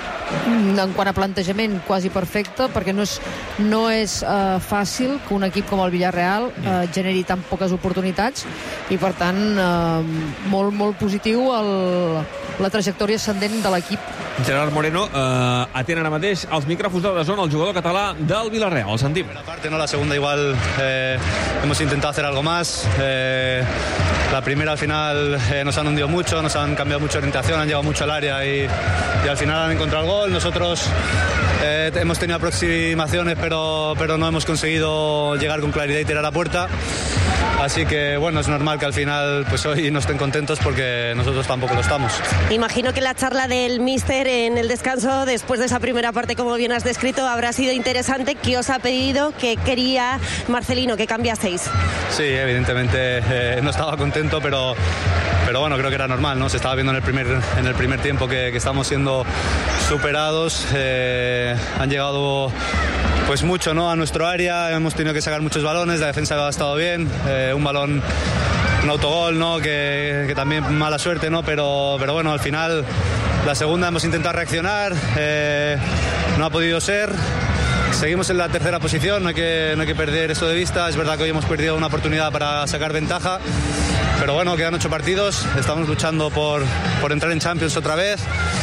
en quant a plantejament quasi perfecte, perquè no és, no és uh, fàcil que un equip com el Villarreal uh, generi tan poques oportunitats, i per tant uh, molt, molt positiu el, la trajectòria ascendent de l'equip. Gerard Moreno, eh, atén ara mateix els micròfons de la zona el jugador català del Villarreal, el sentim. La parte, ¿no? La segunda igual eh, hemos intentado hacer algo más. Eh, la primera al final eh, nos han hundido mucho, nos han cambiado mucho de orientación, han llegado mucho al área y, y al final han encontrado el gol. Nosotros eh, hemos tenido aproximaciones, pero, pero no hemos conseguido llegar con claridad y tirar a puerta. Así que bueno, es normal que al final pues hoy no estén contentos porque nosotros tampoco lo estamos. Imagino que la charla del míster en el descanso, después de esa primera parte, como bien has descrito, habrá sido interesante. ¿Qué os ha pedido? ¿Qué quería Marcelino que cambiaseis? Sí, evidentemente eh, no estaba contento, pero, pero bueno, creo que era normal, ¿no? Se estaba viendo en el primer, en el primer tiempo que, que estamos siendo superados. Eh, han llegado pues mucho, ¿no?, a nuestro área, hemos tenido que sacar muchos balones, la defensa ha estado bien, eh, un balón, un autogol, ¿no?, que, que también mala suerte, ¿no?, pero, pero bueno, al final la segunda hemos intentado reaccionar, eh, no ha podido ser. Seguimos en la tercera posición, no hay, que, no hay que perder eso de vista. Es verdad que hoy hemos perdido una oportunidad para sacar ventaja, pero bueno, quedan ocho partidos, estamos luchando por, por entrar en Champions otra vez.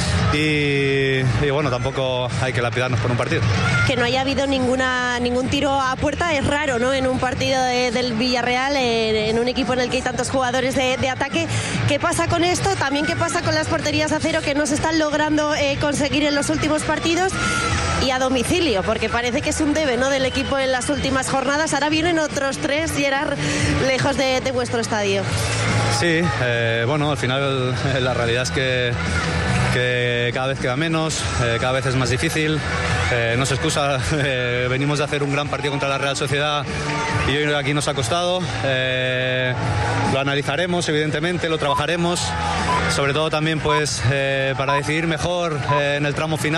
Y, y bueno, tampoco hay que lapidarnos por un partido. Que no haya habido ninguna ningún tiro a puerta es raro, ¿no?, en un partido de, del Villarreal, en, en un equipo en el que hay tantos jugadores de, de ataque. ¿Qué pasa con esto? También qué pasa con las porterías a cero que no se están logrando eh, conseguir en los últimos partidos y a domicilio, porque parece que es un debe, ¿no?, del equipo en las últimas jornadas. Ahora vienen otros tres, Gerard, lejos de, de vuestro estadio. Sí, eh, bueno, al final la realidad es que que cada vez queda menos, eh, cada vez es más difícil, eh, no se excusa, eh, venimos de hacer un gran partido contra la Real Sociedad y hoy aquí nos ha costado, eh, lo analizaremos evidentemente, lo trabajaremos, sobre todo también pues eh, para decidir mejor eh, en el tramo final.